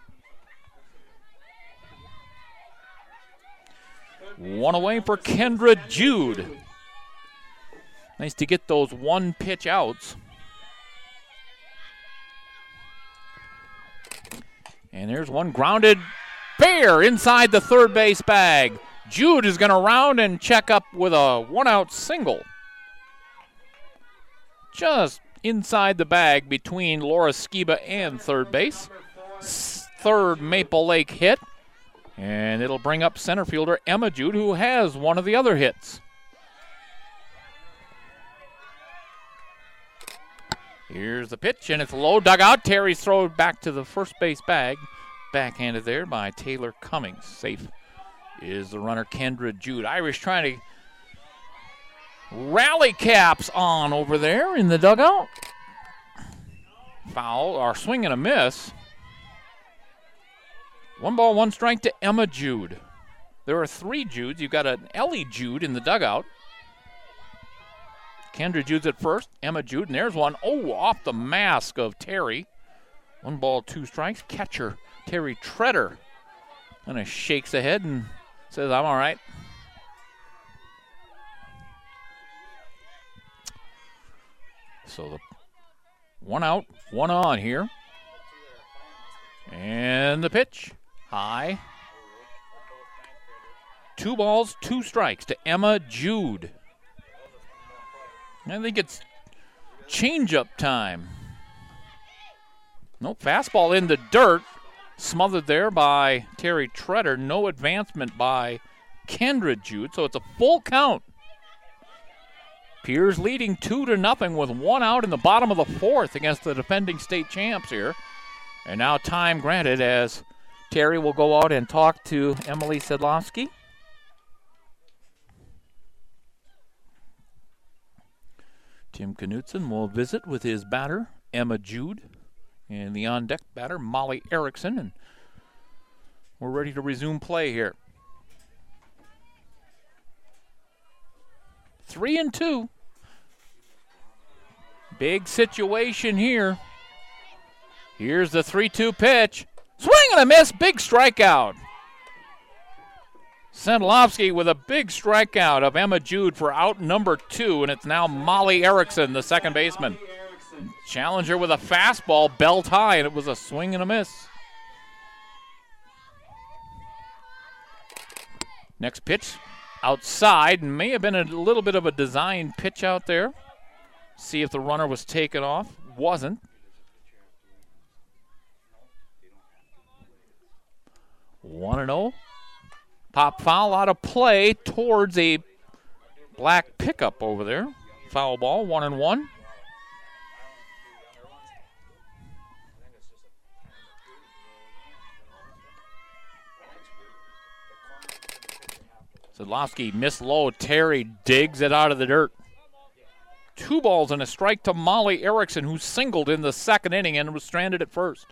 One away for Kendra Jude. Nice to get those one pitch outs. And there's one grounded fair inside the third base bag. Jude is going to round and check up with a one-out single. Just inside the bag between Laura Skiba and third base. Third Maple Lake hit. And it'll bring up center fielder Emma Jude, who has one of the other hits. Here's the pitch, and it's low dugout. Terry's throw back to the first base bag. Backhanded there by Taylor Cummings. Safe is the runner Kendra Jude. Irish trying to rally caps on over there in the dugout. Foul, or swing and a miss. One ball, one strike to Emma Jude. There are three Judes. You've got an Ellie Jude in the dugout. Kendra Jude's at first. Emma Jude, and there's one. Oh, off the mask of Terry. One ball, two strikes. Catcher Terry Treader kind of shakes the head and says, I'm all right. So the one out, one on here. And the pitch. High. Two balls, two strikes to Emma Jude. I think it's change-up time. Nope, fastball in the dirt. Smothered there by Terry Treader. No advancement by Kendra Jude, so it's a full count. Piers leading two to nothing with one out in the bottom of the fourth against the defending state champs here. And now time granted as Terry will go out and talk to Emily Sedlowski. Tim Knutson will visit with his batter, Emma Jude, and the on-deck batter, Molly Erickson. And we're ready to resume play here. Three and two. Big situation here. Here's the three two pitch. Swing and a miss, big strikeout. Sandlovsky with a big strikeout of Emma Jude for out number two, and it's now Molly Erickson, the second baseman. Challenger with a fastball, belt high, and it was a swing and a miss. Next pitch, outside, may have been a little bit of a design pitch out there. See if the runner was taken off. Wasn't. one and oh. Pop foul out of play towards a black pickup over there. Foul ball, one and one. Sedlowski missed low. Terry digs it out of the dirt. Two balls and a strike to Molly Erickson, who singled in the second inning and was stranded at first.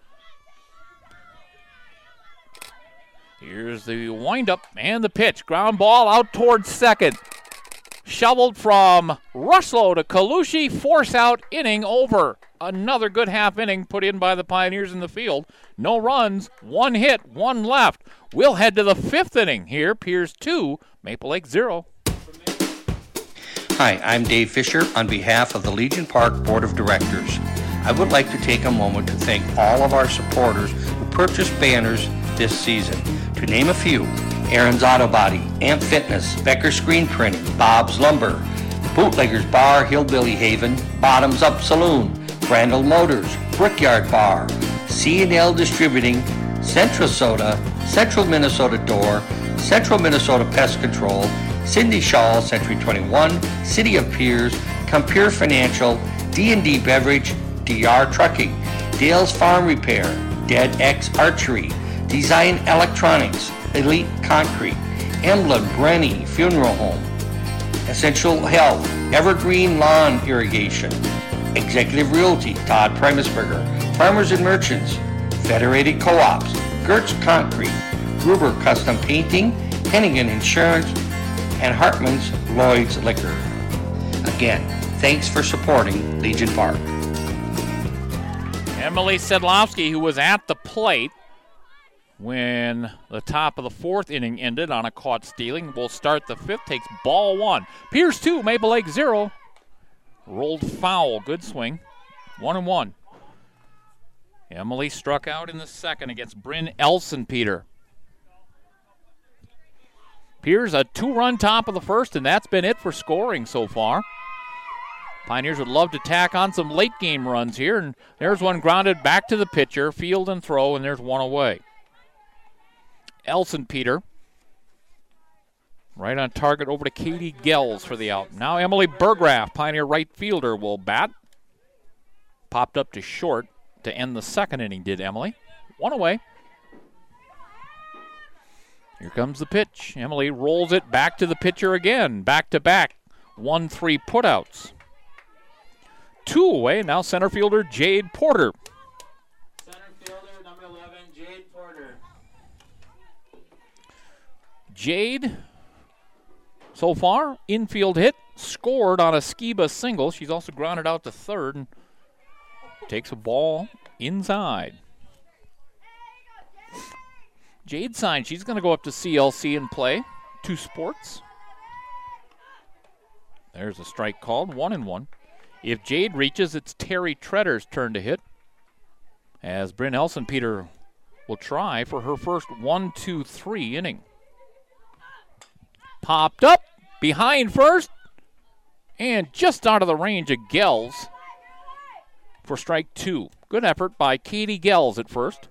Here's the windup and the pitch. Ground ball out towards second. Shoveled from Rushlow to Colucci. Force out, inning over. Another good half inning put in by the Pioneers in the field. No runs, one hit, one left. We'll head to the fifth inning here. Piers two, Maple Lake zero.
Hi, I'm Dave Fisher on behalf of the Legion Park Board of Directors. I would like to take a moment to thank all of our supporters who purchased banners this season. To name a few: Aaron's Auto Body, Amp Fitness, Becker Screen Printing, Bob's Lumber, Bootleggers Bar, Hillbilly Haven, Bottoms Up Saloon, Brandel Motors, Brickyard Bar, C and L Distributing, Central Soda, Central Minnesota Door, Central Minnesota Pest Control, Cindy Shaw, Century twenty-one, City of Piers, Compure Financial, D and D Beverage, D R Trucking, Dale's Farm Repair, Dead X Archery, Design Electronics, Elite Concrete, Emblem Brenny Funeral Home, Essential Health, Evergreen Lawn Irrigation, Executive Realty, Todd Primusberger, Farmers and Merchants, Federated Co-ops, Gertz Concrete, Gruber Custom Painting, Hennigan Insurance, and Hartman's Lloyd's Liquor. Again, thanks for supporting Legion Park.
Emily Sedlowski, who was at the plate when the top of the fourth inning ended on a caught stealing, will start the fifth, takes ball one. Piers two, Maple Lake zero. Rolled foul, good swing. One and one. Emily struck out in the second against Bryn Elsenpeter. Piers a two-run top of the first, and that's been it for scoring so far. Pioneers would love to tack on some late-game runs here, and there's one grounded back to the pitcher, field and throw, and there's one away. Elsenpeter right on target over to Katie Gels for the out. Now Emily Burgraff, Pioneer right fielder, will bat. Popped up to short to end the second inning, did Emily. One away. Here comes the pitch. Emily rolls it back to the pitcher again. Back to back. One, three putouts. Two away. Now center fielder Jade Porter.
Center fielder number eleven, Jade Porter.
Jade, so far, infield hit, scored on a Skiba single. She's also grounded out to third and takes a ball inside. Jade signed. She's going to go up to C L C and play two sports. There's a strike called, one and one. If Jade reaches, it's Terry Tredder's turn to hit, as Bryn Elsenpeter will try for her first one two three inning. Popped up behind first and just out of the range of Gels for strike two. Good effort by Katie Gels at first.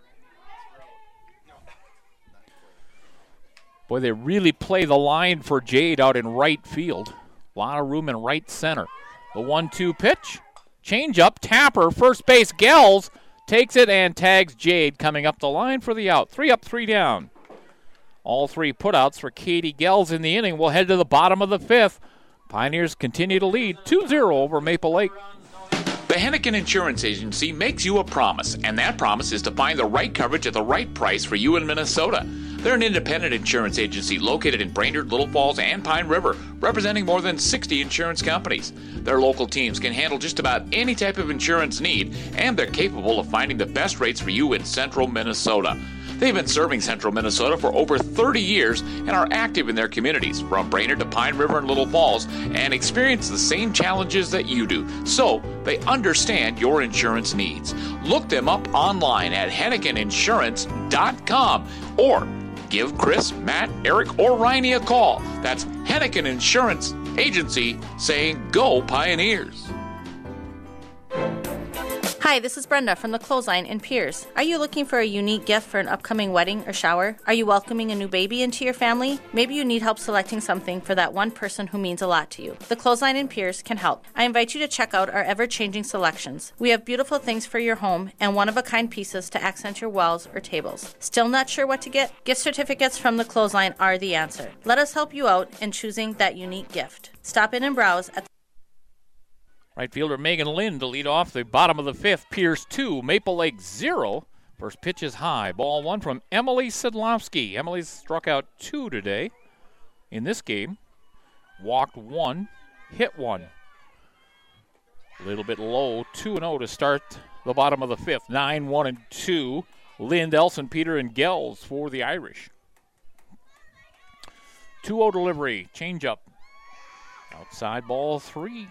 Boy, they really play the line for Jade out in right field. A lot of room in right center. The one two pitch. Change up. Tapper. First base. Gels takes it and tags Jade coming up the line for the out. Three up, three down. All three putouts for Katie Gels in the inning. We'll head to the bottom of the fifth. Pioneers continue to lead two zero over Maple Lake.
The Hennigan Insurance Agency makes you a promise, and that promise is to find the right coverage at the right price for you in Minnesota. They're an independent insurance agency located in Brainerd, Little Falls, and Pine River, representing more than sixty insurance companies. Their local teams can handle just about any type of insurance need, and they're capable of finding the best rates for you in central Minnesota. They've been serving central Minnesota for over thirty years and are active in their communities from Brainerd to Pine River and Little Falls and experience the same challenges that you do. So they understand your insurance needs. Look them up online at hennigan insurance dot com or give Chris, Matt, Eric, or Riney a call. That's Hennigan Insurance Agency saying go Pioneers.
Hi, this is Brenda from the Clothesline in Piers. Are you looking for a unique gift for an upcoming wedding or shower? Are you welcoming a new baby into your family? Maybe you need help selecting something for that one person who means a lot to you. The Clothesline in Piers can help. I invite you to check out our ever-changing selections. We have beautiful things for your home and one-of-a-kind pieces to accent your walls or tables. Still not sure what to get? Gift certificates from the Clothesline are the answer. Let us help you out in choosing that unique gift. Stop in and browse at the
Right fielder Megan Lind to lead off the bottom of the fifth. Pierce two, Maple Lake zero. First pitch is high. Ball one from Emily Sidlowski. Emily's struck out two today in this game. Walked one, hit one. A little bit low, two and oh to start the bottom of the fifth. nine, one, and two. Lind, Elson, Peter, and Gels for the Irish. two oh delivery, changeup. Outside ball three.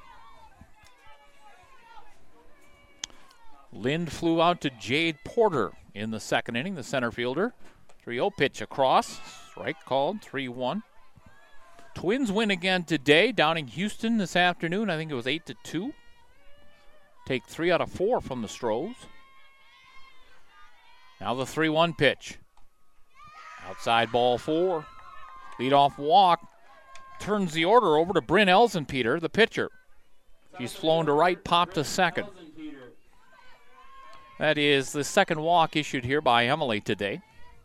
Lind flew out to Jade Porter in the second inning, the center fielder. three oh pitch across. Strike called, three one. Twins win again today down in Houston this afternoon. I think it was eight to two. Take three out of four from the Stros. Now the three one pitch. Outside ball four. Leadoff walk. Turns the order over to Bryn Elsenpeter, the pitcher. She's flown to right, popped to second. That is the second walk issued here by Emily today.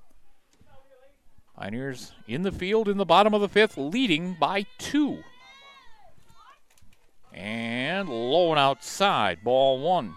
Pioneers in the field in the bottom of the fifth, leading by two. And low and outside, ball one.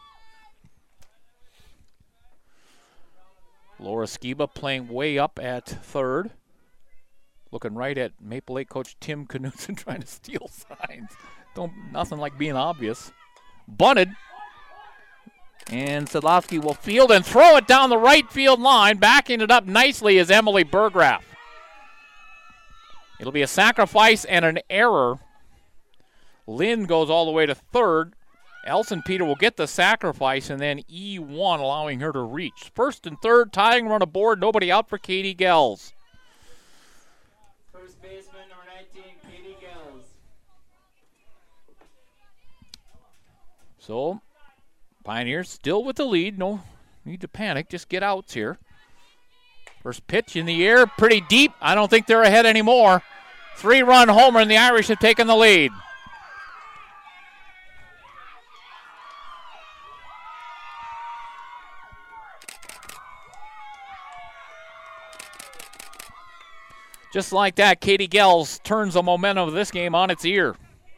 Laura Skiba playing way up at third. Looking right at Maple Lake coach Tim Knudsen trying to steal signs. Don't nothing like being obvious. Bunted. And Sidlowski will field and throw it down the right field line. Backing it up nicely is Emily Burgraff. It'll be a sacrifice and an error. Lind goes all the way to third. Elsenpeter will get the sacrifice, and then E one allowing her to reach. First and third, tying run aboard. Nobody out for Katie Gels.
First baseman, number nineteen, Katie Gels.
So, Pioneers still with the lead. No need to panic. Just get outs here. First pitch in the air. Pretty deep. I don't think they're ahead anymore. Three-run homer, and the Irish have taken the lead. Just like that, Katie Gels turns the momentum of this game on its ear.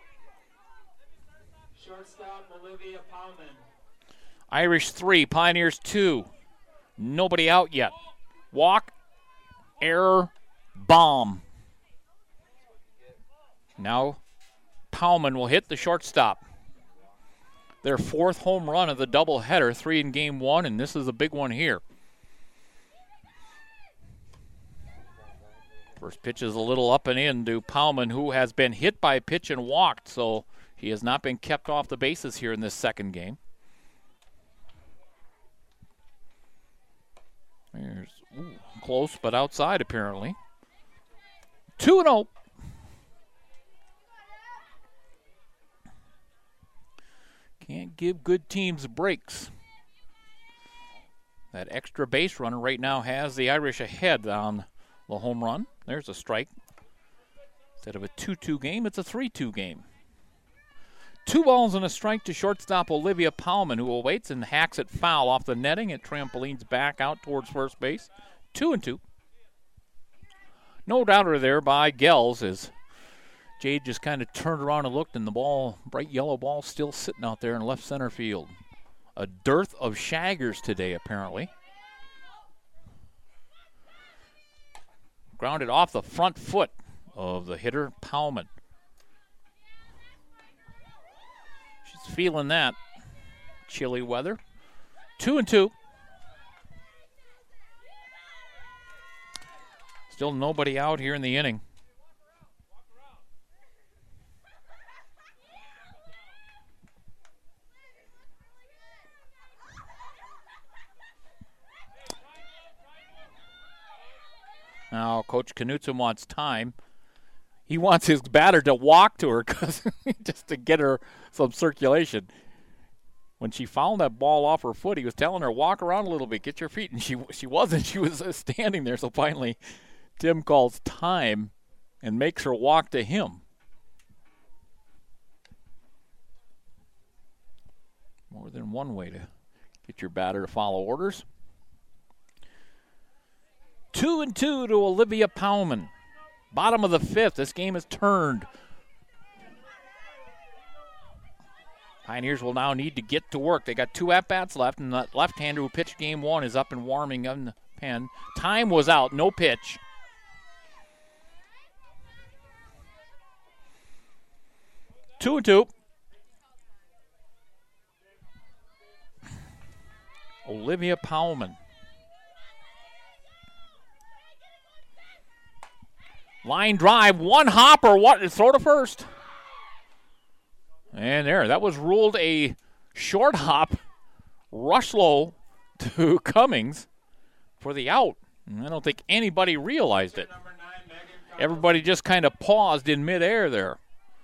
Shortstop, Olivia Palman.
Irish three, Pioneers two. Nobody out yet. Walk, error, bomb. Now Palman will hit the shortstop. Their fourth home run of the doubleheader, three in game one, and this is a big one here. First pitch is a little up and in to Palman, who has been hit by a pitch and walked, so he has not been kept off the bases here in this second game. There's ooh, close, but outside apparently. two and oh. Can't give good teams breaks. That extra base runner right now has the Irish ahead on the home run. There's a strike. Instead of a two two game, it's a three two game. Two balls and a strike to shortstop Olivia Palman, who awaits and hacks it foul off the netting. It trampolines back out towards first base. Two and two. No doubter there by Gels as Jade just kind of turned around and looked, and the ball, bright yellow ball, still sitting out there in left center field. A dearth of shaggers today, apparently. Grounded off the front foot of the hitter, Palman. She's feeling that chilly weather. Two and two. Still nobody out here in the inning. Now, Coach Knudsen wants time. He wants his batter to walk to her cause just to get her some circulation. when she found that ball off her foot, he was telling her, walk around a little bit, get your feet. And she she wasn't. She was uh, standing there. So finally, Tim calls time and makes her walk to him. More than one way to get your batter to follow orders. Two and two to Olivia Powman. Bottom of the fifth. This game is turned. Pioneers will now need to get to work. They got two at-bats left, and the left-hander who pitched game one is up and warming in the pen. Time was out, no pitch. Two and two. Olivia Powman. Line drive, one hopper, what? Throw to first. And there, that was ruled a short hop. Rushlow to Cummings for the out. And I don't think anybody realized it. Everybody just kind of paused in midair there.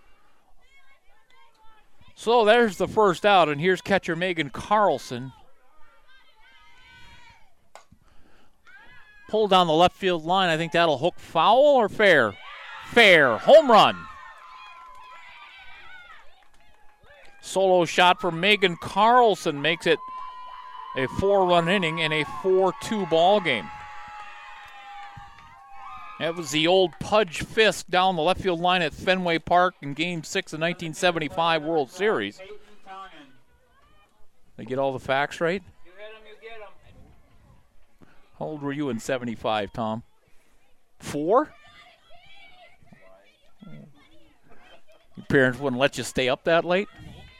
So there's the first out, and here's catcher Megan Carlson. Pulled down the left field line. I think that'll hook foul or fair? Fair. Home run. Solo shot from Megan Carlson makes it a four-run inning and a four two ball game. That was the old Pudge Fisk down the left field line at Fenway Park in Game six of nineteen seventy-five World Series. They get all the facts right?
You hit him, you get him.
How old were you in seventy-five, Tom? Four? Your parents wouldn't let you stay up that late?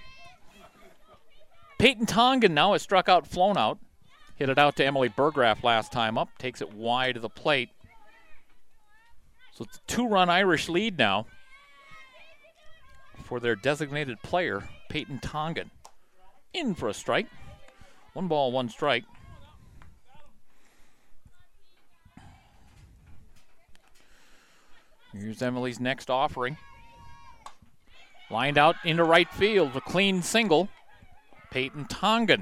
Peyton Tongan now has struck out, flown out. Hit it out to Emily Burgraff last time up. Takes it wide of the plate. So it's a two-run Irish lead now for their designated player, Peyton Tongan. In for a strike. One ball, one strike. Here's Emily's next offering. Lined out into right field. A clean single. Peyton Tongan.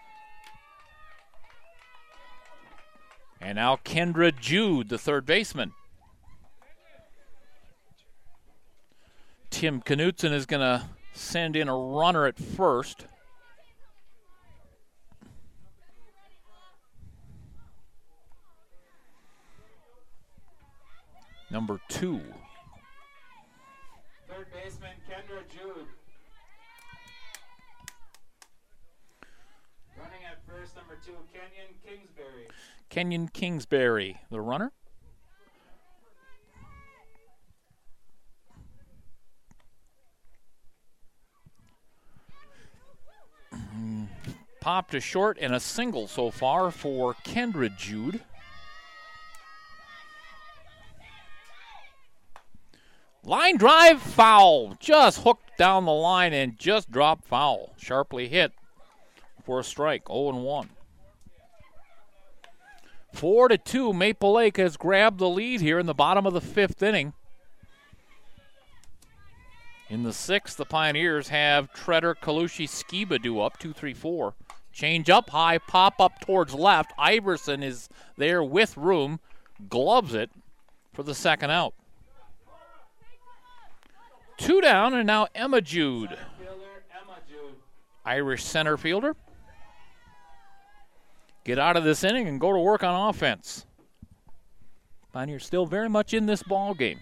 And now Kendra Jude, the third baseman. Tim Knutson is going to send in a runner at first. Number two.
Third baseman Kendra Jude. Running at first, number two, Kenyon Kingsbury.
Kenyon Kingsbury, the runner. Popped a short and a single so far for Kendra Jude. Line drive, foul. Just hooked down the line and just dropped foul. Sharply hit for a strike, oh and one. Four to two, Maple Lake has grabbed the lead here in the bottom of the fifth inning. In the sixth, the Pioneers have Treader, Kalushi, Skiba up, two three four. Change up high, pop up towards left. Iverson is there with room, gloves it for the second out. Two down, and now Emma Jude.
Emma Jude.
Irish center fielder. Get out of this inning and go to work on offense. Pioneers still very much in this ball game.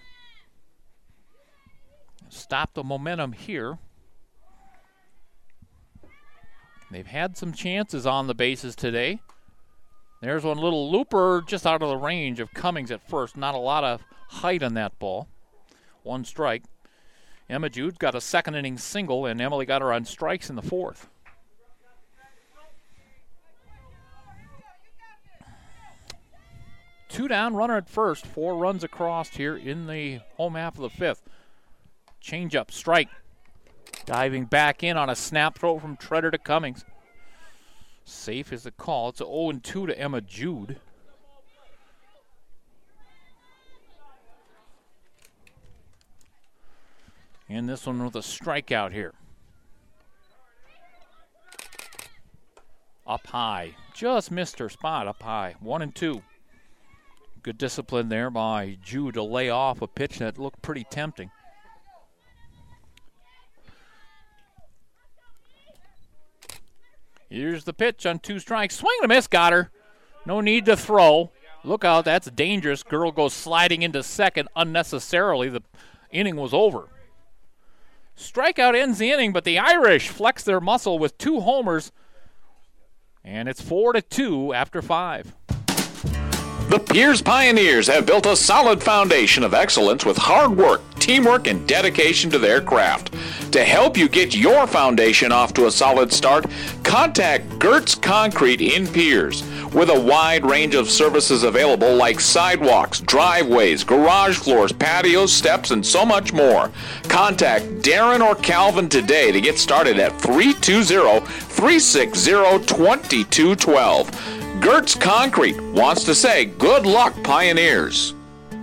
Stop the momentum here. They've had some chances on the bases today. There's one little looper just out of the range of Cummings at first. Not a lot of height on that ball. One strike. Emma Jude got a second inning single, and Emily got her on strikes in the fourth. Two down, runner at first. Four runs across here in the home half of the fifth. Change up, strike. Diving back in on a snap throw from Treader to Cummings. Safe is the call. It's an oh and two to Emma Jude. And this one with a strikeout here. up high. Just missed her spot up high. One and two. Good discipline there by Jew to lay off a pitch that looked pretty tempting. Here's the pitch on two strikes. Swing and a miss. Got her. No need to throw. Look out. That's dangerous. Girl goes sliding into second unnecessarily. The inning was over. Strikeout ends the inning, but the Irish flex their muscle with two homers. And it's four to two after five.
The Piers Pioneers have built a solid foundation of excellence with hard work, teamwork, and dedication to their craft. To help you get your foundation off to a solid start, contact Gertz Concrete in Piers. With a wide range of services available like sidewalks, driveways, garage floors, patios, steps, and so much more. Contact Darren or Calvin today to get started at three two zero, three six zero, two two one two. Gertz Concrete wants to say good luck, Pioneers.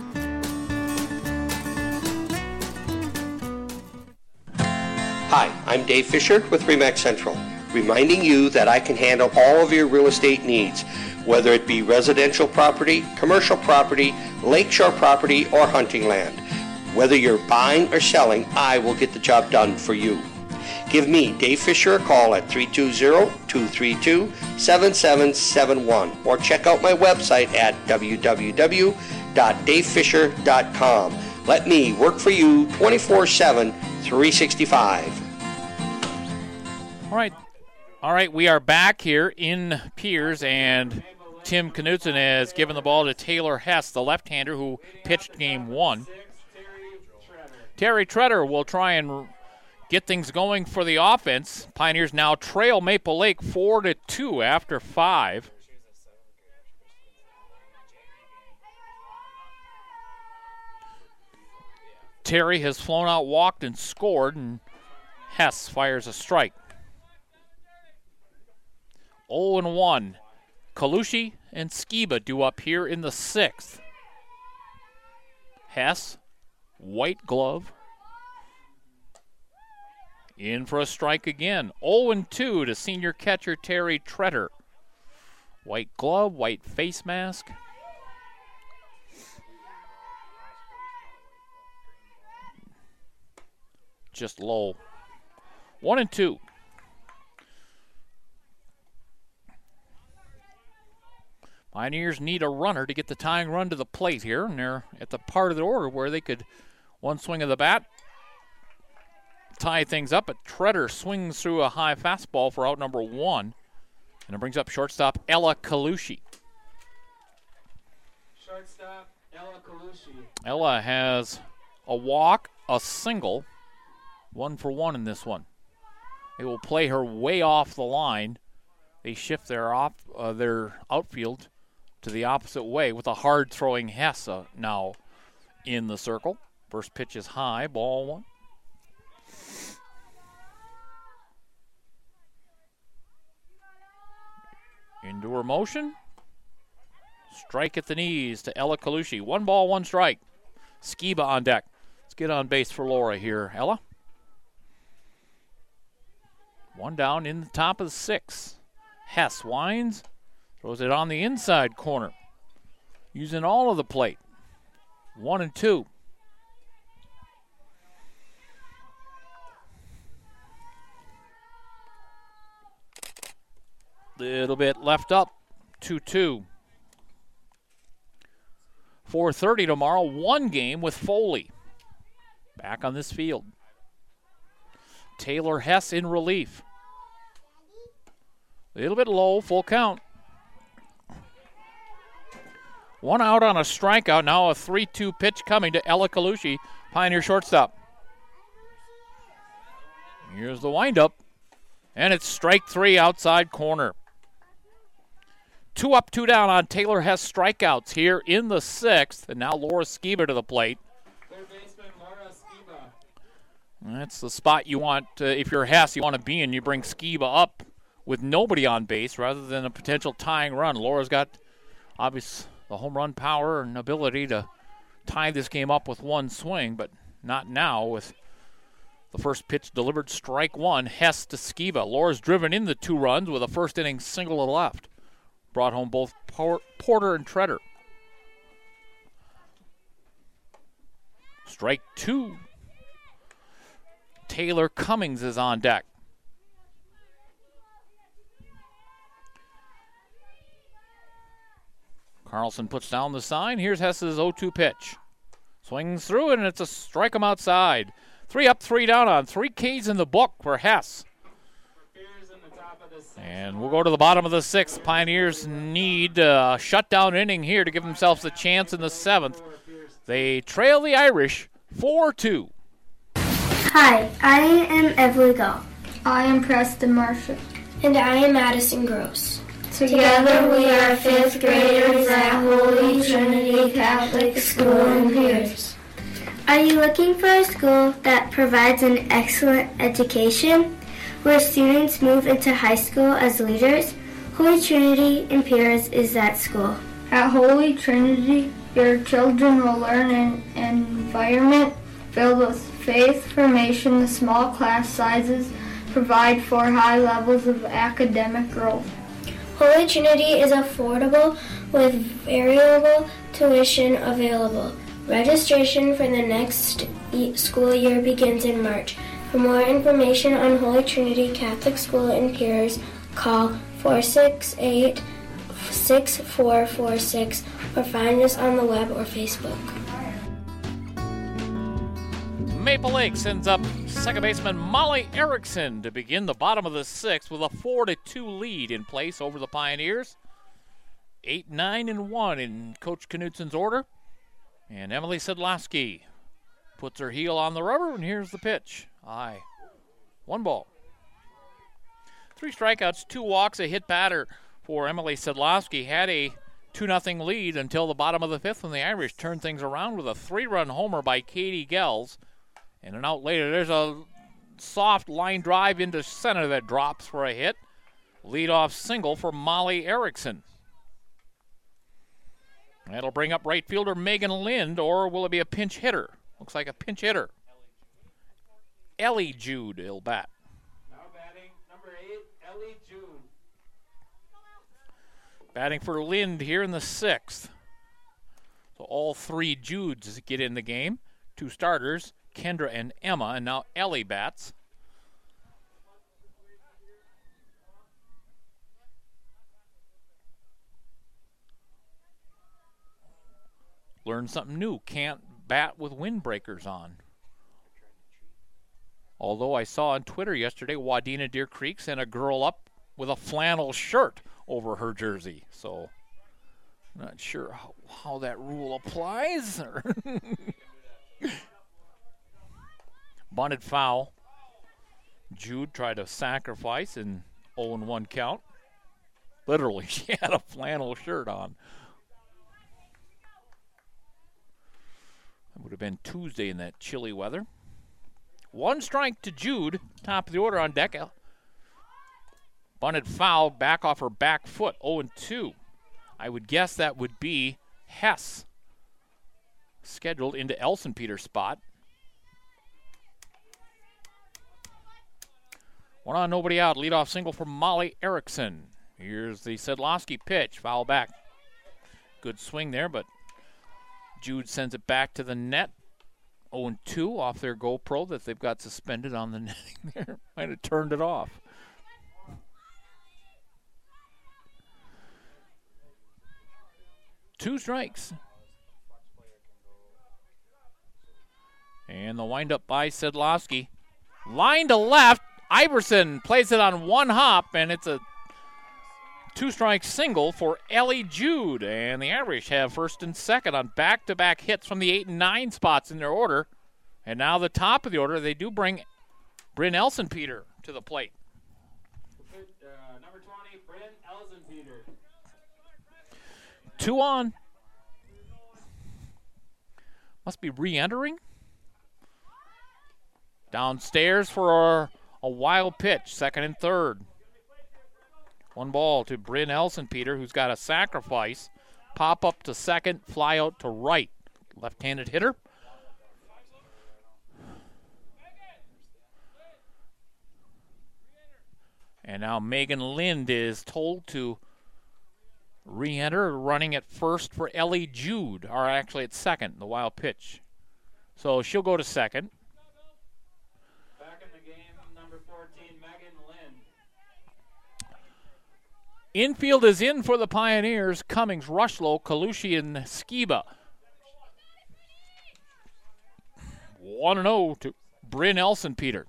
Hi, I'm Dave Fisher with Remax Central, reminding you that I can handle all of your real estate needs, whether it be residential property, commercial property, lakeshore property, or hunting land. Whether you're buying or selling, I will get the job done for you. Give me, Dave Fisher, a call at three two zero, two three two, seven seven seven one or check out my website at w w w dot dave fisher dot com. Let me work for you twenty-four seven, three sixty-five.
All right. All right, we are back here in Piers, and Tim Knutson has given the ball to Taylor Hess, the left-hander who pitched game one. Terry Treader will try and get things going for the offense. Pioneers now trail Maple Lake four to two after five. Terry has flown out, walked, and scored, and Hess fires a strike. oh and one. Kalushi and Skiba do up here in the sixth. Hess, white glove. In for a strike again. oh and two to senior catcher Terry Treader. White glove, white face mask. Just low. one and two. Pioneers need a runner to get the tying run to the plate here, and they're at the part of the order where they could, one swing of the bat, tie things up. But Treader swings through a high fastball for out number one, and it brings up shortstop Ella Kalushi.
Shortstop Ella Kalushi.
Ella has a walk, a single, one for one in this one. They will play her way off the line. They shift their off uh, their outfield to the opposite way with a hard-throwing Hess uh, now in the circle. First pitch is high, ball one. Indoor motion. Strike at the knees to Ella Kalushi. One ball, one strike. Skiba on deck. Let's get on base for Laura here. Ella. One down in the top of the sixth. Hess winds. Throws it on the inside corner. Using all of the plate. One and two. Little bit left up. two two. four thirty tomorrow. One game with Foley. Back on this field. Taylor Hess in relief. A little bit low, full count. One out on a strikeout. Now a three two pitch coming to Ella Kalushi, Pioneer shortstop. Here's the windup. And it's strike three outside corner. Two up, two down on Taylor Hess strikeouts here in the sixth. And now Laura Skiba to the plate.
Third baseman Laura Skiba.
That's the spot you want. Uh, if you're Hess, you want to be in. You bring Skiba up with nobody on base rather than a potential tying run. Laura's got, obviously, the home run power and ability to tie this game up with one swing, but not now with The first pitch delivered, strike one, Hess to Skiba. Lohr's driven in the two runs with a first inning single to left. Brought home both Porter and Treader. Strike two. Taylor Cummings is on deck. Carlson puts down the sign. Here's Hess's oh two pitch. Swings through it, and it's a strike him outside. Three up, three down on three Ks in the book for Hess. And we'll go to the bottom of the sixth. Pioneers need a shutdown inning here to give themselves a chance in the seventh. They trail the Irish four two.
Hi, I am Evelyn Gall. I am Preston Marshall. And I am Madison Gross. Together we are fifth graders at Holy Trinity Catholic School in Pierce. Are you looking for a school that provides an excellent education, where students move into high school as leaders? Holy Trinity in Pierce is that school.
At Holy Trinity, your children will learn in an environment filled with faith formation. The small class sizes provide for high levels of academic growth.
Holy Trinity is affordable with variable tuition available. Registration for the next school year begins in March. For more information on Holy Trinity Catholic School in Pierce, call four six eight, six four four six or find us on the web or Facebook.
Maple Lake sends up second baseman Molly Erickson to begin the bottom of the sixth with a four to two lead in place over the Pioneers. eight, nine, and one in Coach Knutsen's order. And Emily Sedlowski puts her heel on the rubber, and here's the pitch. Aye. One ball. Three strikeouts, two walks, a hit batter for Emily Sedlowski. Had a two nothing lead until the bottom of the fifth when the Irish turned things around with a three-run homer by Katie Gels. And an out later, there's a soft line drive into center that drops for a hit. Leadoff single for Molly Erickson. That'll bring up right fielder Megan Lind, or will it be a pinch hitter? Looks like a pinch hitter. Ellie Jude will bat.
Now batting number eight, Ellie Jude.
Batting for Lind here in the sixth. So all three Judes get in the game. Two starters, Kendra and Emma, and now Ellie bats. Learn something new. Can't bat with windbreakers on. Although I saw on Twitter yesterday, Wadena Deer Creek sent a girl up with a flannel shirt over her jersey. So, not sure how, how that rule applies. Bunted foul. Jude tried to sacrifice in oh and one count. Literally, she had a flannel shirt on. That would have been Tuesday in that chilly weather. One strike to Jude, top of the order on deck. Bunted foul, back off her back foot, oh and two. I would guess that would be Hess, scheduled into Elson Peter's spot. One on, nobody out. Leadoff single for Molly Erickson. Here's the Sedlowski pitch, foul back. Good swing there, but Jude sends it back to the net. oh and two off their GoPro that they've got suspended on the netting there. Might have turned it off. Two strikes. And the windup by Sedlowski. Line to left. Iverson plays it on one hop, and it's a two-strike single for Ellie Jude. And the Irish have first and second on back-to-back hits from the eight and nine spots in their order. And now the top of the order, they do bring Bryn Elson-Peter to the plate.
Uh, number twenty, Bryn Elson-Peter.
Two on. Must be re-entering. Downstairs for a, a wild pitch, second and third. One ball to Bryn Elson-Peter, who's got a sacrifice. Pop up to second, fly out to right. Left-handed hitter. now Megan Lind is told to re-enter, running at first for Ellie Jude, or actually at second, the wild pitch. So she'll go to second.
Back in the game, number fourteen, Megan Lind.
Infield is in for the Pioneers. Cummings, Rushlow, Colucci, and Skiba. one and oh to Bryn Elson-Peter.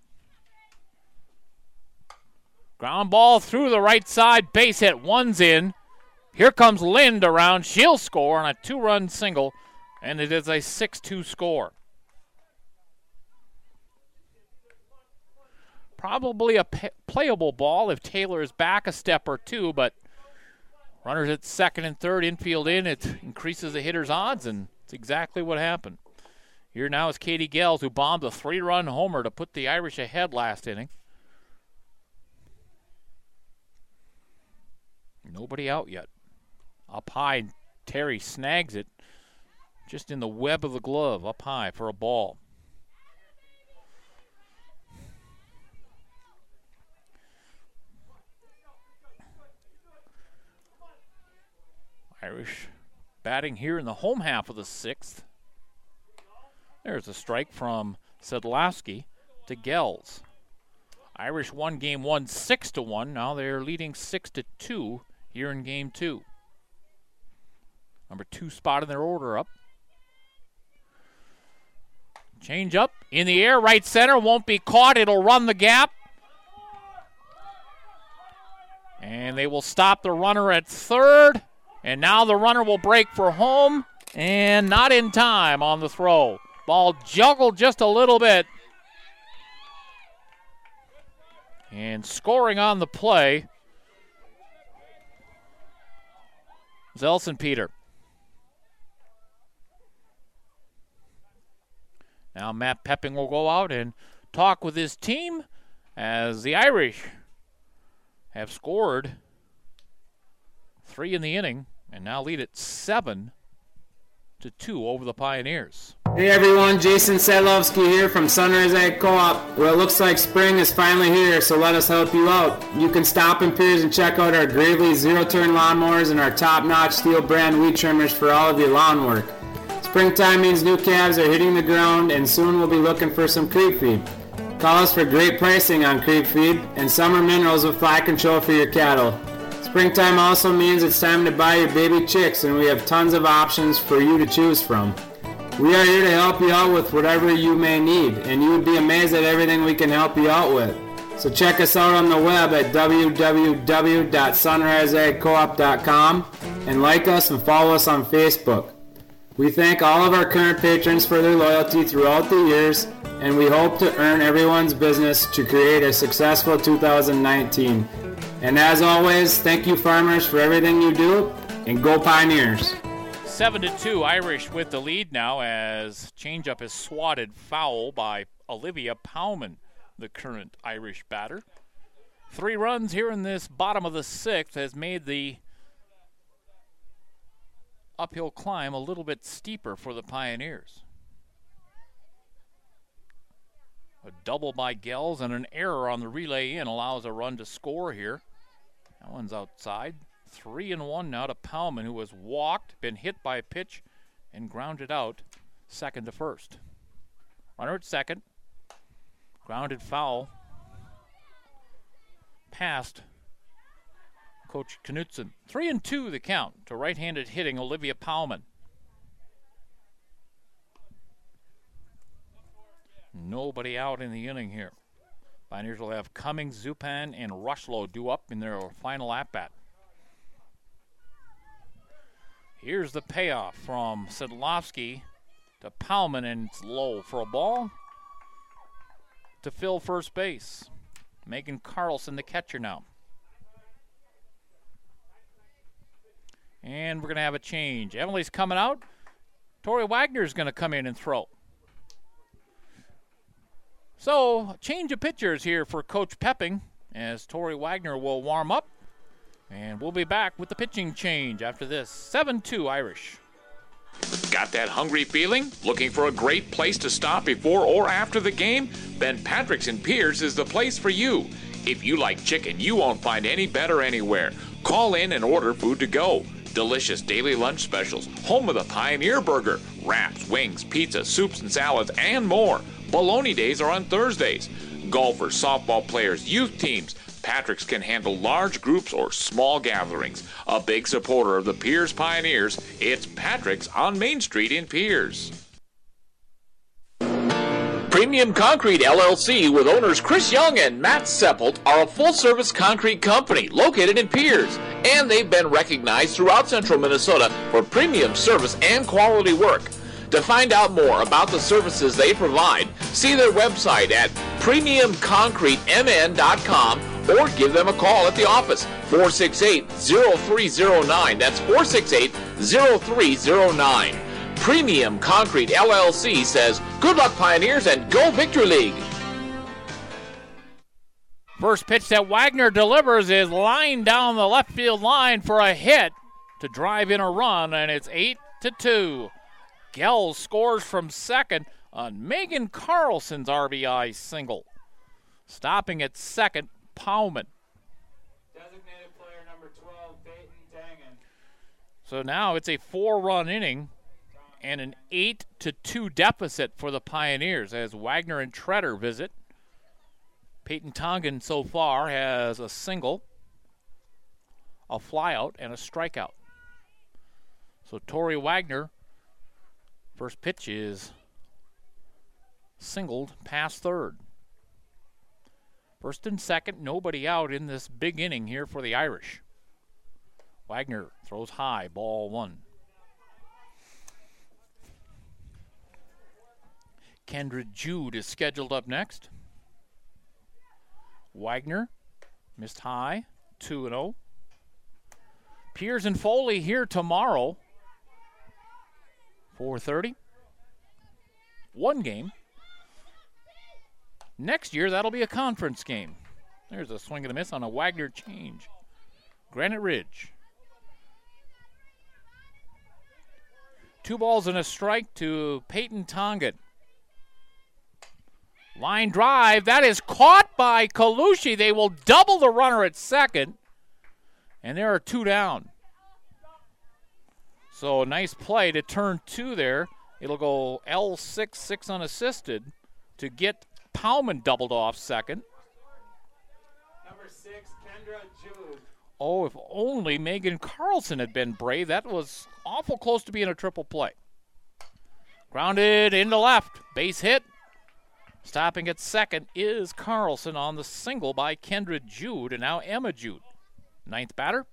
Ground ball through the right side, base hit, one's in. Here comes Lind around. She'll score on a two-run single, and it is a six two score. Probably a p- playable ball if Taylor is back a step or two, but runners at second and third, infield in, it increases the hitter's odds, and it's exactly what happened. Here now is Katie Gels, who bombed a three-run homer to put the Irish ahead last inning. Nobody out yet. Up high, Terry snags it just in the web of the glove, up high for a ball. Irish batting here in the home half of the sixth. There's a strike from Sedlowski to Gels. Irish won game one six to one. Now they're leading six to two here in game two. Number two spot in their order up. Change up in the air, right center, won't be caught. It'll run the gap. And they will stop the runner at third. And now the runner will break for home. And not in time on the throw. Ball juggled just a little bit. And scoring on the play is Elson-Peter. Now Matt Pepping will go out and talk with his team as the Irish have scored three in the inning and now lead at seven to two over the Pioneers.
Hey everyone, Jason Sadlowski here from Sunrise Ag Co-op. Well, it looks like spring is finally here, so let us help you out. You can stop in Piers and check out our Gravely zero-turn lawnmowers and our top-notch steel brand weed trimmers for all of your lawn work. Springtime means new calves are hitting the ground, and soon we'll be looking for some creep feed. Call us for great pricing on creep feed and summer minerals with fly control for your cattle. Springtime also means it's time to buy your baby chicks, and we have tons of options for you to choose from. We are here to help you out with whatever you may need, and you would be amazed at everything we can help you out with. So check us out on the web at w w w dot sunrise ag co op dot com and like us and follow us on Facebook. We thank all of our current patrons for their loyalty throughout the years, and we hope to earn everyone's business to create a successful two thousand nineteen. And as always, thank you farmers for everything you do, and go Pioneers.
seven to two, Irish with the lead now as changeup is swatted foul by Olivia Powman, the current Irish batter. Three runs here in this bottom of the sixth has made the uphill climb a little bit steeper for the Pioneers. A double by Gels and an error on the relay in allows a run to score here. That one's outside. Three and one now to Powman, who was walked, been hit by a pitch, and grounded out second to first. Runner at second. Grounded foul. Past Coach Knutson. Three and two the count to right-handed hitting Olivia Powman. Nobody out in the inning here. Pioneers will have Cummings, Zupan, and Rushlow due up in their final at-bat. Here's the payoff from Sedlowski to Powman, and it's low for a ball to fill first base. Megan Carlson, the catcher now. And we're going to have a change. Emily's coming out. Tori Wagner's going to come in and throw. So, change of pitchers here for Coach Pepping as Tori Wagner will warm up. And we'll be back with the pitching change after this. seven two Irish.
Got that hungry feeling? Looking for a great place to stop before or after the game? Ben Patrick's in Piers is the place for you. If you like chicken, you won't find any better anywhere. Call in and order food to go. Delicious daily lunch specials, home of the Pioneer Burger, wraps, wings, pizza, soups and salads, and more. Bologna days are on Thursdays. Golfers, softball players, youth teams, Patrick's can handle large groups or small gatherings. A big supporter of the Piers Pioneers, it's Patrick's on Main Street in Piers. Premium Concrete L L C with owners Chris Young and Matt Seppelt are a full-service concrete company located in Piers, and they've been recognized throughout central Minnesota for premium service and quality work. To find out more about the services they provide, see their website at premium concrete m n dot com or give them a call at the office, four six eight, zero three zero nine. That's four six eight, zero three zero nine. Premium Concrete L L C says, good luck, Pioneers, and go Victory League.
First pitch that Wagner delivers is lined down the left field line for a hit to drive in a run, and it's eight to two. Gels scores from second on Megan Carlson's R B I single. Stopping at second, Powman.
Designated player number twelve, Peyton Tangen.
So now it's a four-run inning and an eight to two deficit for the Pioneers as Wagner and Treader visit. Peyton Tangen so far has a single, a flyout, and a strikeout. So Tori Wagner, first pitch is singled past third. First and second, nobody out in this big inning here for the Irish. Wagner throws high, ball one. Kendra Jude is scheduled up next. Wagner missed high, two and oh. Piers and Foley here tomorrow, four thirty. One game. Next year, that'll be a conference game. There's a swing and a miss on a Wagner change. Granite Ridge. Two balls and a strike to Peyton Tangen. Line drive, that is caught by Colucci. They will double the runner at second, and there are two down. So a nice play to turn two there. It'll go L six, six unassisted to get Powman doubled off second.
Number six, Kendra Jude.
Oh, if only Megan Carlson had been brave. That was awful close to being a triple play. Grounded into left, base hit. Stopping at second is Carlson on the single by Kendra Jude, and now Emma Jude. Ninth batter.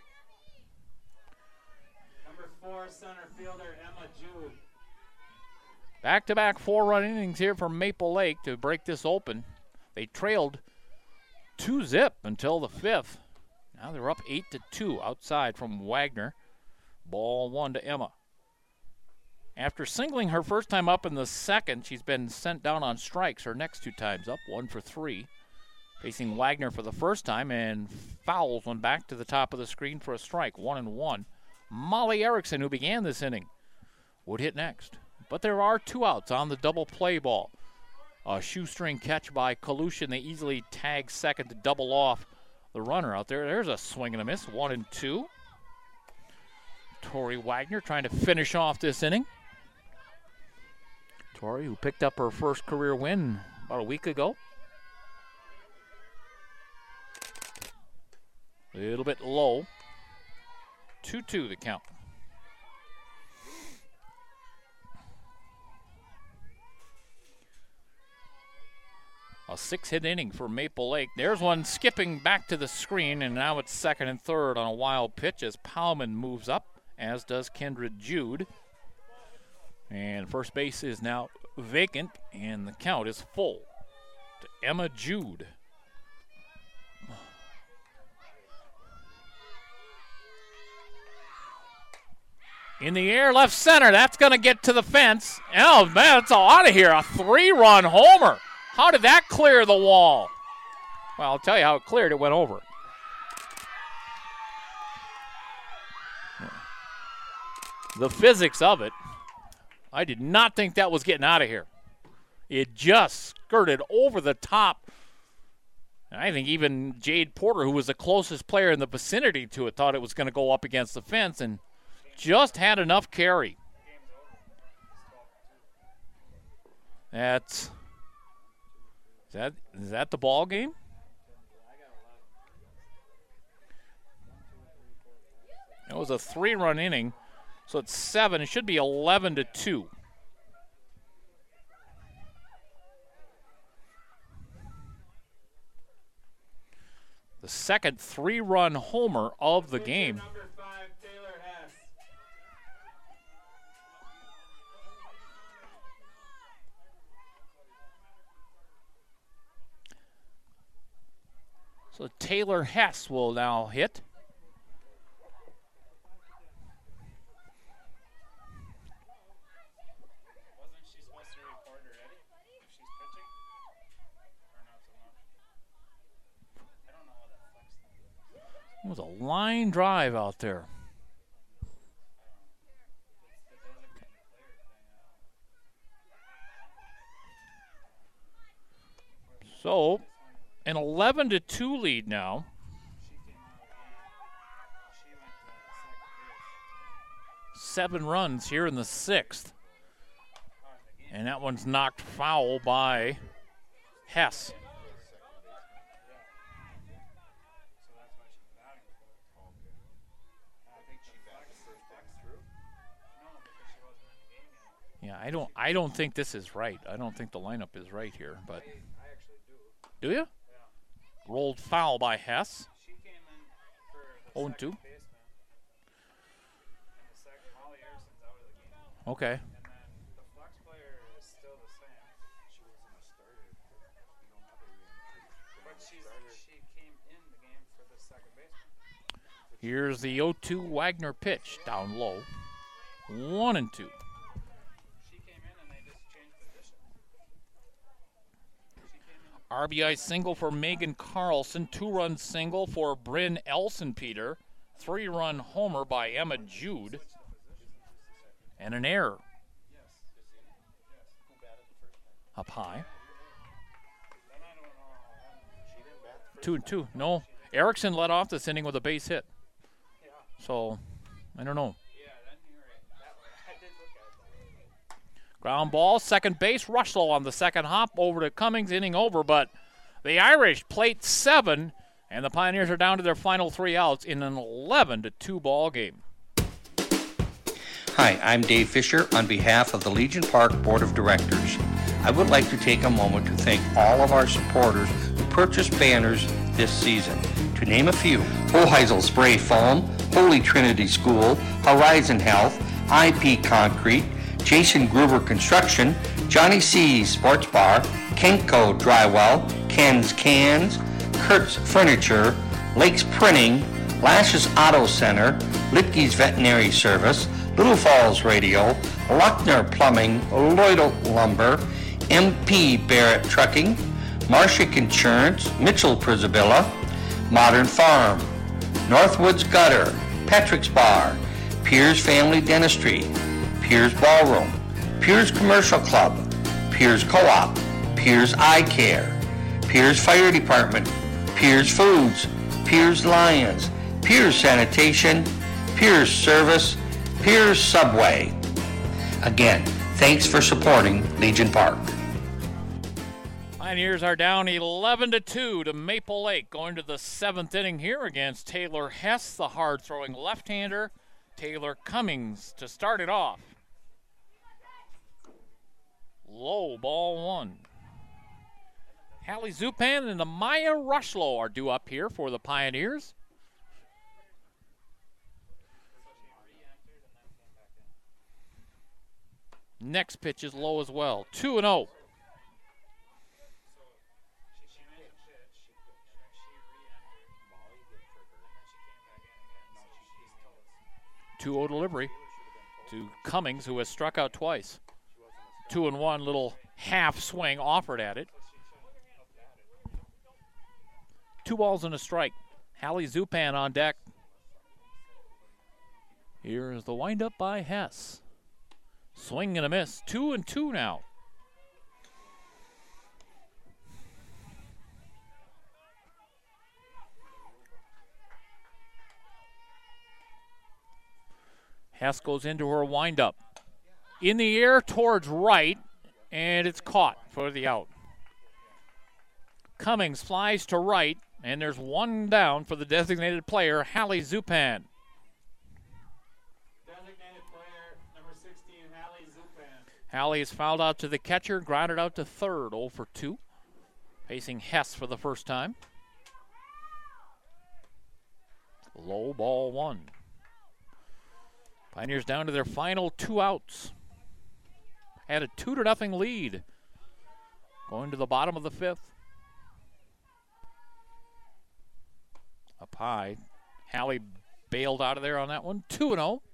Number four, center fielder Emma Jude.
Back-to-back four-run innings here from Maple Lake to break this open. They trailed two zip until the fifth. Now they're up eight to two outside from Wagner. Ball one to Emma. After singling her first time up in the second, she's been sent down on strikes her next two times up, one for three. Facing Wagner for the first time and fouls one back to the top of the screen for a strike, one and one. Molly Erickson, who began this inning, would hit next. But there are two outs on the double play ball. A shoestring catch by Colucci, and they easily tag second to double off the runner out there. There's a swing and a miss, one and two. Tori Wagner trying to finish off this inning. Tori, who picked up her first career win about a week ago. A little bit low. two two the count. A six-hit inning for Maple Lake. There's one skipping back to the screen, and now it's second and third on a wild pitch as Powman moves up, as does Kendra Jude. And first base is now vacant, and the count is full to Emma Jude. In the air, left center. That's going to get to the fence. Oh, man, it's all out of here. A three-run homer. How did that clear the wall? Well, I'll tell you how it cleared. It went over. The physics of it, I did not think that was getting out of here. It just skirted over the top And I think even Jade Porter, who was the closest player in the vicinity to it, thought it was going to go up against the fence and just had enough carry. That's is that is that the ball game? It was a three-run inning, so it's seven. It should be eleven to two. The second three-run homer of the game. So Taylor Hess will now hit. It was a line drive out there. So, an eleven to two lead now. Seven runs here in the sixth. And that one's knocked foul by Hess. Yeah, I don't I don't think this is right. I don't think the lineup is right here, but do you? Rolled foul by Hess. oh and two. Okay. Here's the oh two Wagner pitch down low. One and two. R B I single for Megan Carlson, two-run single for Bryn Elson-Peter, three-run homer by Emma Jude, and an error. Up high. Two and two. No, Erickson led off this inning with a base hit. So, I don't know. Ground ball, second base, Rushlow on the second hop over to Cummings, inning over, but the Irish plate seven, and the Pioneers are down to their final three outs in an eleven to two ball game.
Hi, I'm Dave Fisher on behalf of the Legion Park Board of Directors. I would like to take a moment to thank all of our supporters who purchased banners this season. To name a few, Hoheisel Spray Foam, Holy Trinity School, Horizon Health, I P Concrete, Jason Gruber Construction, Johnny C's Sports Bar, Kenco Drywall, Ken's Cans, Kurt's Furniture, Lakes Printing, Lashes Auto Center, Litke's Veterinary Service, Little Falls Radio, Luckner Plumbing, Lloyd Lumber, M P Barrett Trucking, Marshak Insurance, Mitchell Prisabilla, Modern Farm, Northwoods Gutter, Patrick's Bar, Piers Family Dentistry, Piers Ballroom, Piers Commercial Club, Piers Co-op, Piers Eye Care, Piers Fire Department, Piers Foods, Piers Lions, Piers Sanitation, Piers Service, Piers Subway. Again, thanks for supporting Legion Park.
Pioneers are down eleven to two to Maple Lake, going to the seventh inning here against Taylor Hess, the hard-throwing left-hander. Taylor Cummings to start it off. Low, ball one. Hallie Zupan and Amaya Rushlow are due up here for the Pioneers. Next pitch is low as well. two and oh. two oh delivery to Cummings, who has struck out twice. Two and one, little half swing offered at it. Two balls and a strike. Hallie Zupan on deck. Here's the windup by Hess. Swing and a miss. Two and two now. Hess goes into her windup. In the air towards right, and it's caught for the out. Cummings flies to right, and there's one down for the designated player, Hallie Zupan.
Designated player number sixteen, Hallie Zupan.
Hallie is fouled out to the catcher, grounded out to third, oh for two. Facing Hess for the first time. Low ball one. Pioneers down to their final two outs. Had a two to nothing lead. Going to the bottom of the fifth. Up high. Hallie bailed out of there on that one. two and oh.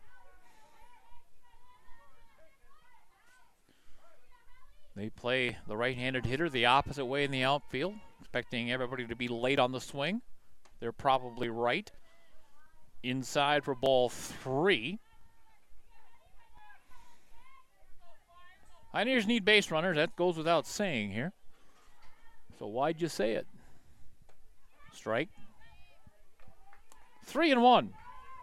They play the right-handed hitter the opposite way in the outfield, expecting everybody to be late on the swing. They're probably right. Inside for ball three. Pioneers need base runners. That goes without saying here. So why'd you say it? Strike. Three and one.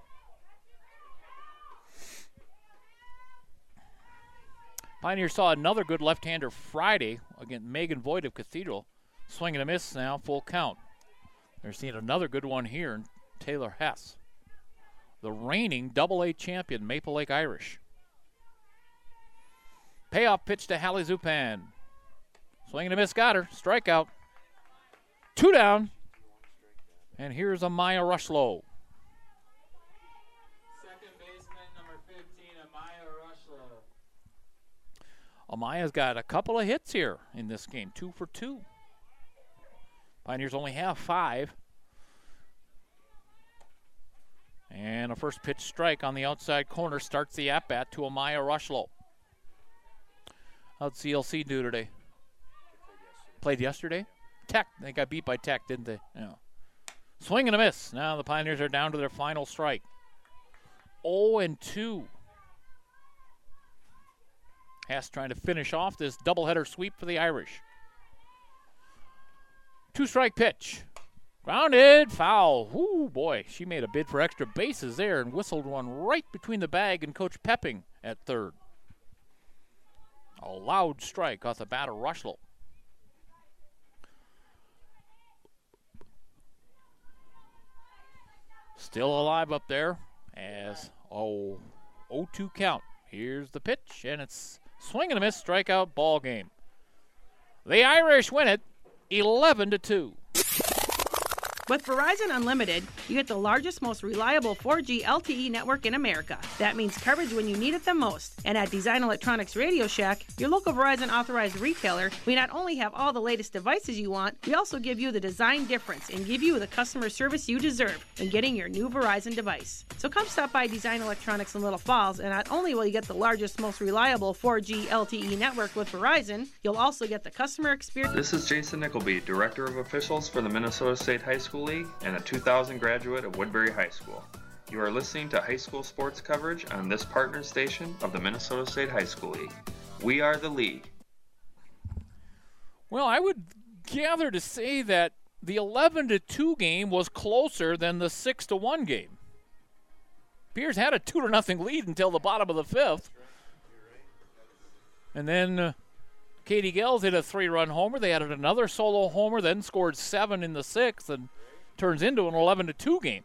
Pioneers saw another good left-hander Friday against Megan Voigt of Cathedral. Swing and a miss now, full count. They're seeing another good one here in Taylor Hess, the reigning double A champion, Maple Lake Irish. Payoff pitch to Hallie Zupan. Swing and a miss, got her. Strikeout. Two down. And here's Amaya Rushlow.
Second baseman number fifteen, Amaya Rushlow.
Amaya's got a couple of hits here in this game, two for two. Pioneers only have five. And a first pitch strike on the outside corner starts the at-bat to Amaya Rushlow. How'd C L C do today? Played yesterday? Tech, they got beat by Tech, didn't they? Yeah. Swing and a miss. Now the Pioneers are down to their final strike. oh and two. Hess trying to finish off this doubleheader sweep for the Irish. Two-strike pitch. Grounded, foul. Ooh, boy, she made a bid for extra bases there and whistled one right between the bag and Coach Pepping at third. A loud strike off the bat of Rushlow. Still alive up there as oh oh two count. Here's the pitch, and it's swing and a miss, strikeout, ball game. The Irish win it eleven to two.
With Verizon Unlimited, you get the largest, most reliable four G L T E network in America. That means coverage when you need it the most. And at Design Electronics Radio Shack, your local Verizon authorized retailer, we not only have all the latest devices you want, we also give you the design difference and give you the customer service you deserve when getting your new Verizon device. So come stop by Design Electronics in Little Falls, and not only will you get the largest, most reliable four G L T E network with Verizon, you'll also get the customer experience.
This is Jason Nickleby, Director of Officials for the Minnesota State High School League and a two thousand graduate of Woodbury High School. You are listening to high school sports coverage on this partner station of the Minnesota State High School League. We are the league.
Well, I would gather to say that the eleven to two game was closer than the six to one game. Pierce had a two to nothing lead until the bottom of the fifth. And then uh, Katie Gels hit a three-run homer. They added another solo homer, then scored seven in the sixth, and turns into an eleven to two game.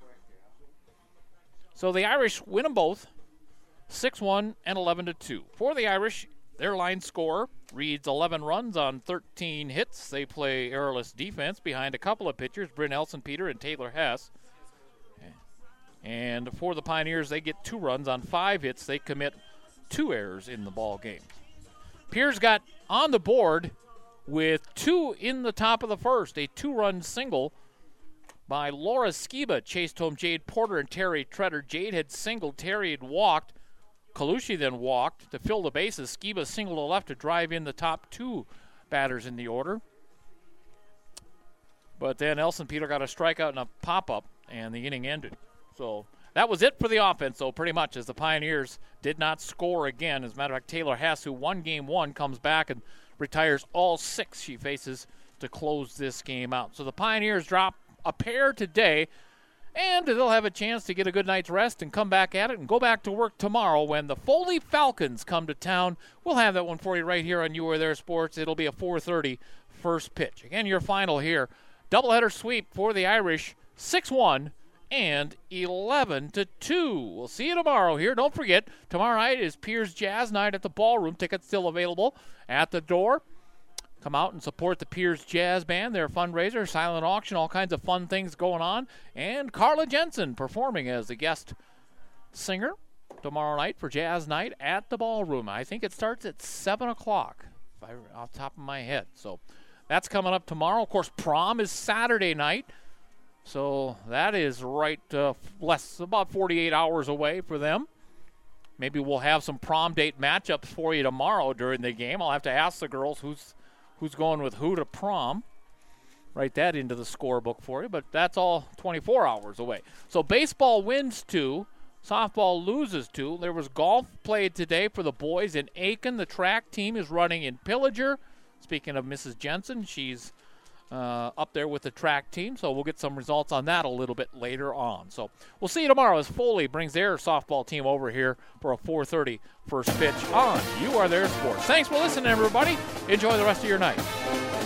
So the Irish win them both, six one and eleven to two. For the Irish, their line score reads eleven runs on thirteen hits. They play errorless defense behind a couple of pitchers, Bryn Elson-Peter and Taylor Hess. And for the Pioneers, they get two runs on five hits. They commit two errors in the ball game. Piers got on the board with two in the top of the first, a two-run single by Laura Skiba, chased home Jade Porter and Terry Treader. Jade had singled, Terry had walked. Colucci then walked to fill the bases. Skiba singled to left to drive in the top two batters in the order. But then Elson-Peter got a strikeout and a pop-up, and the inning ended. So that was it for the offense, though, pretty much, as the Pioneers did not score again. As a matter of fact, Taylor Hess, who won game one, comes back and retires all six she faces to close this game out. So the Pioneers drop a pair today And they'll have a chance to get a good night's rest and come back at it and go back to work tomorrow when the Foley Falcons come to town. We'll have that one for you right here on You Are There Sports. It'll be a four thirty first pitch. Again, your final here. Doubleheader sweep for the Irish, six one and eleven to two. We'll see you tomorrow here. Don't forget, tomorrow night is Piers Jazz Night at the Ballroom. Tickets still available at the door. Come out and support the Piers Jazz Band, their fundraiser, silent auction, all kinds of fun things going on. And Carla Jensen performing as the guest singer tomorrow night for Jazz Night at the Ballroom. I think it starts at seven o'clock, if I, off the top of my head. So that's coming up tomorrow. Of course, prom is Saturday night. So that is right uh, less, about forty-eight hours away for them. Maybe we'll have some prom date matchups for you tomorrow during the game. I'll have to ask the girls who's who's going with who to prom. Write that into the scorebook for you, but that's all twenty-four hours away. So baseball wins two, softball loses two. There was golf played today for the boys in Aiken. The track team is running in Pillager. Speaking of Missus Jensen, she's uh, up there with the track team, so we'll get some results on that a little bit later on. So we'll see you tomorrow as Foley brings their softball team over here for a four thirty first pitch on You Are There Sports. Thanks for listening, everybody. Enjoy the rest of your night.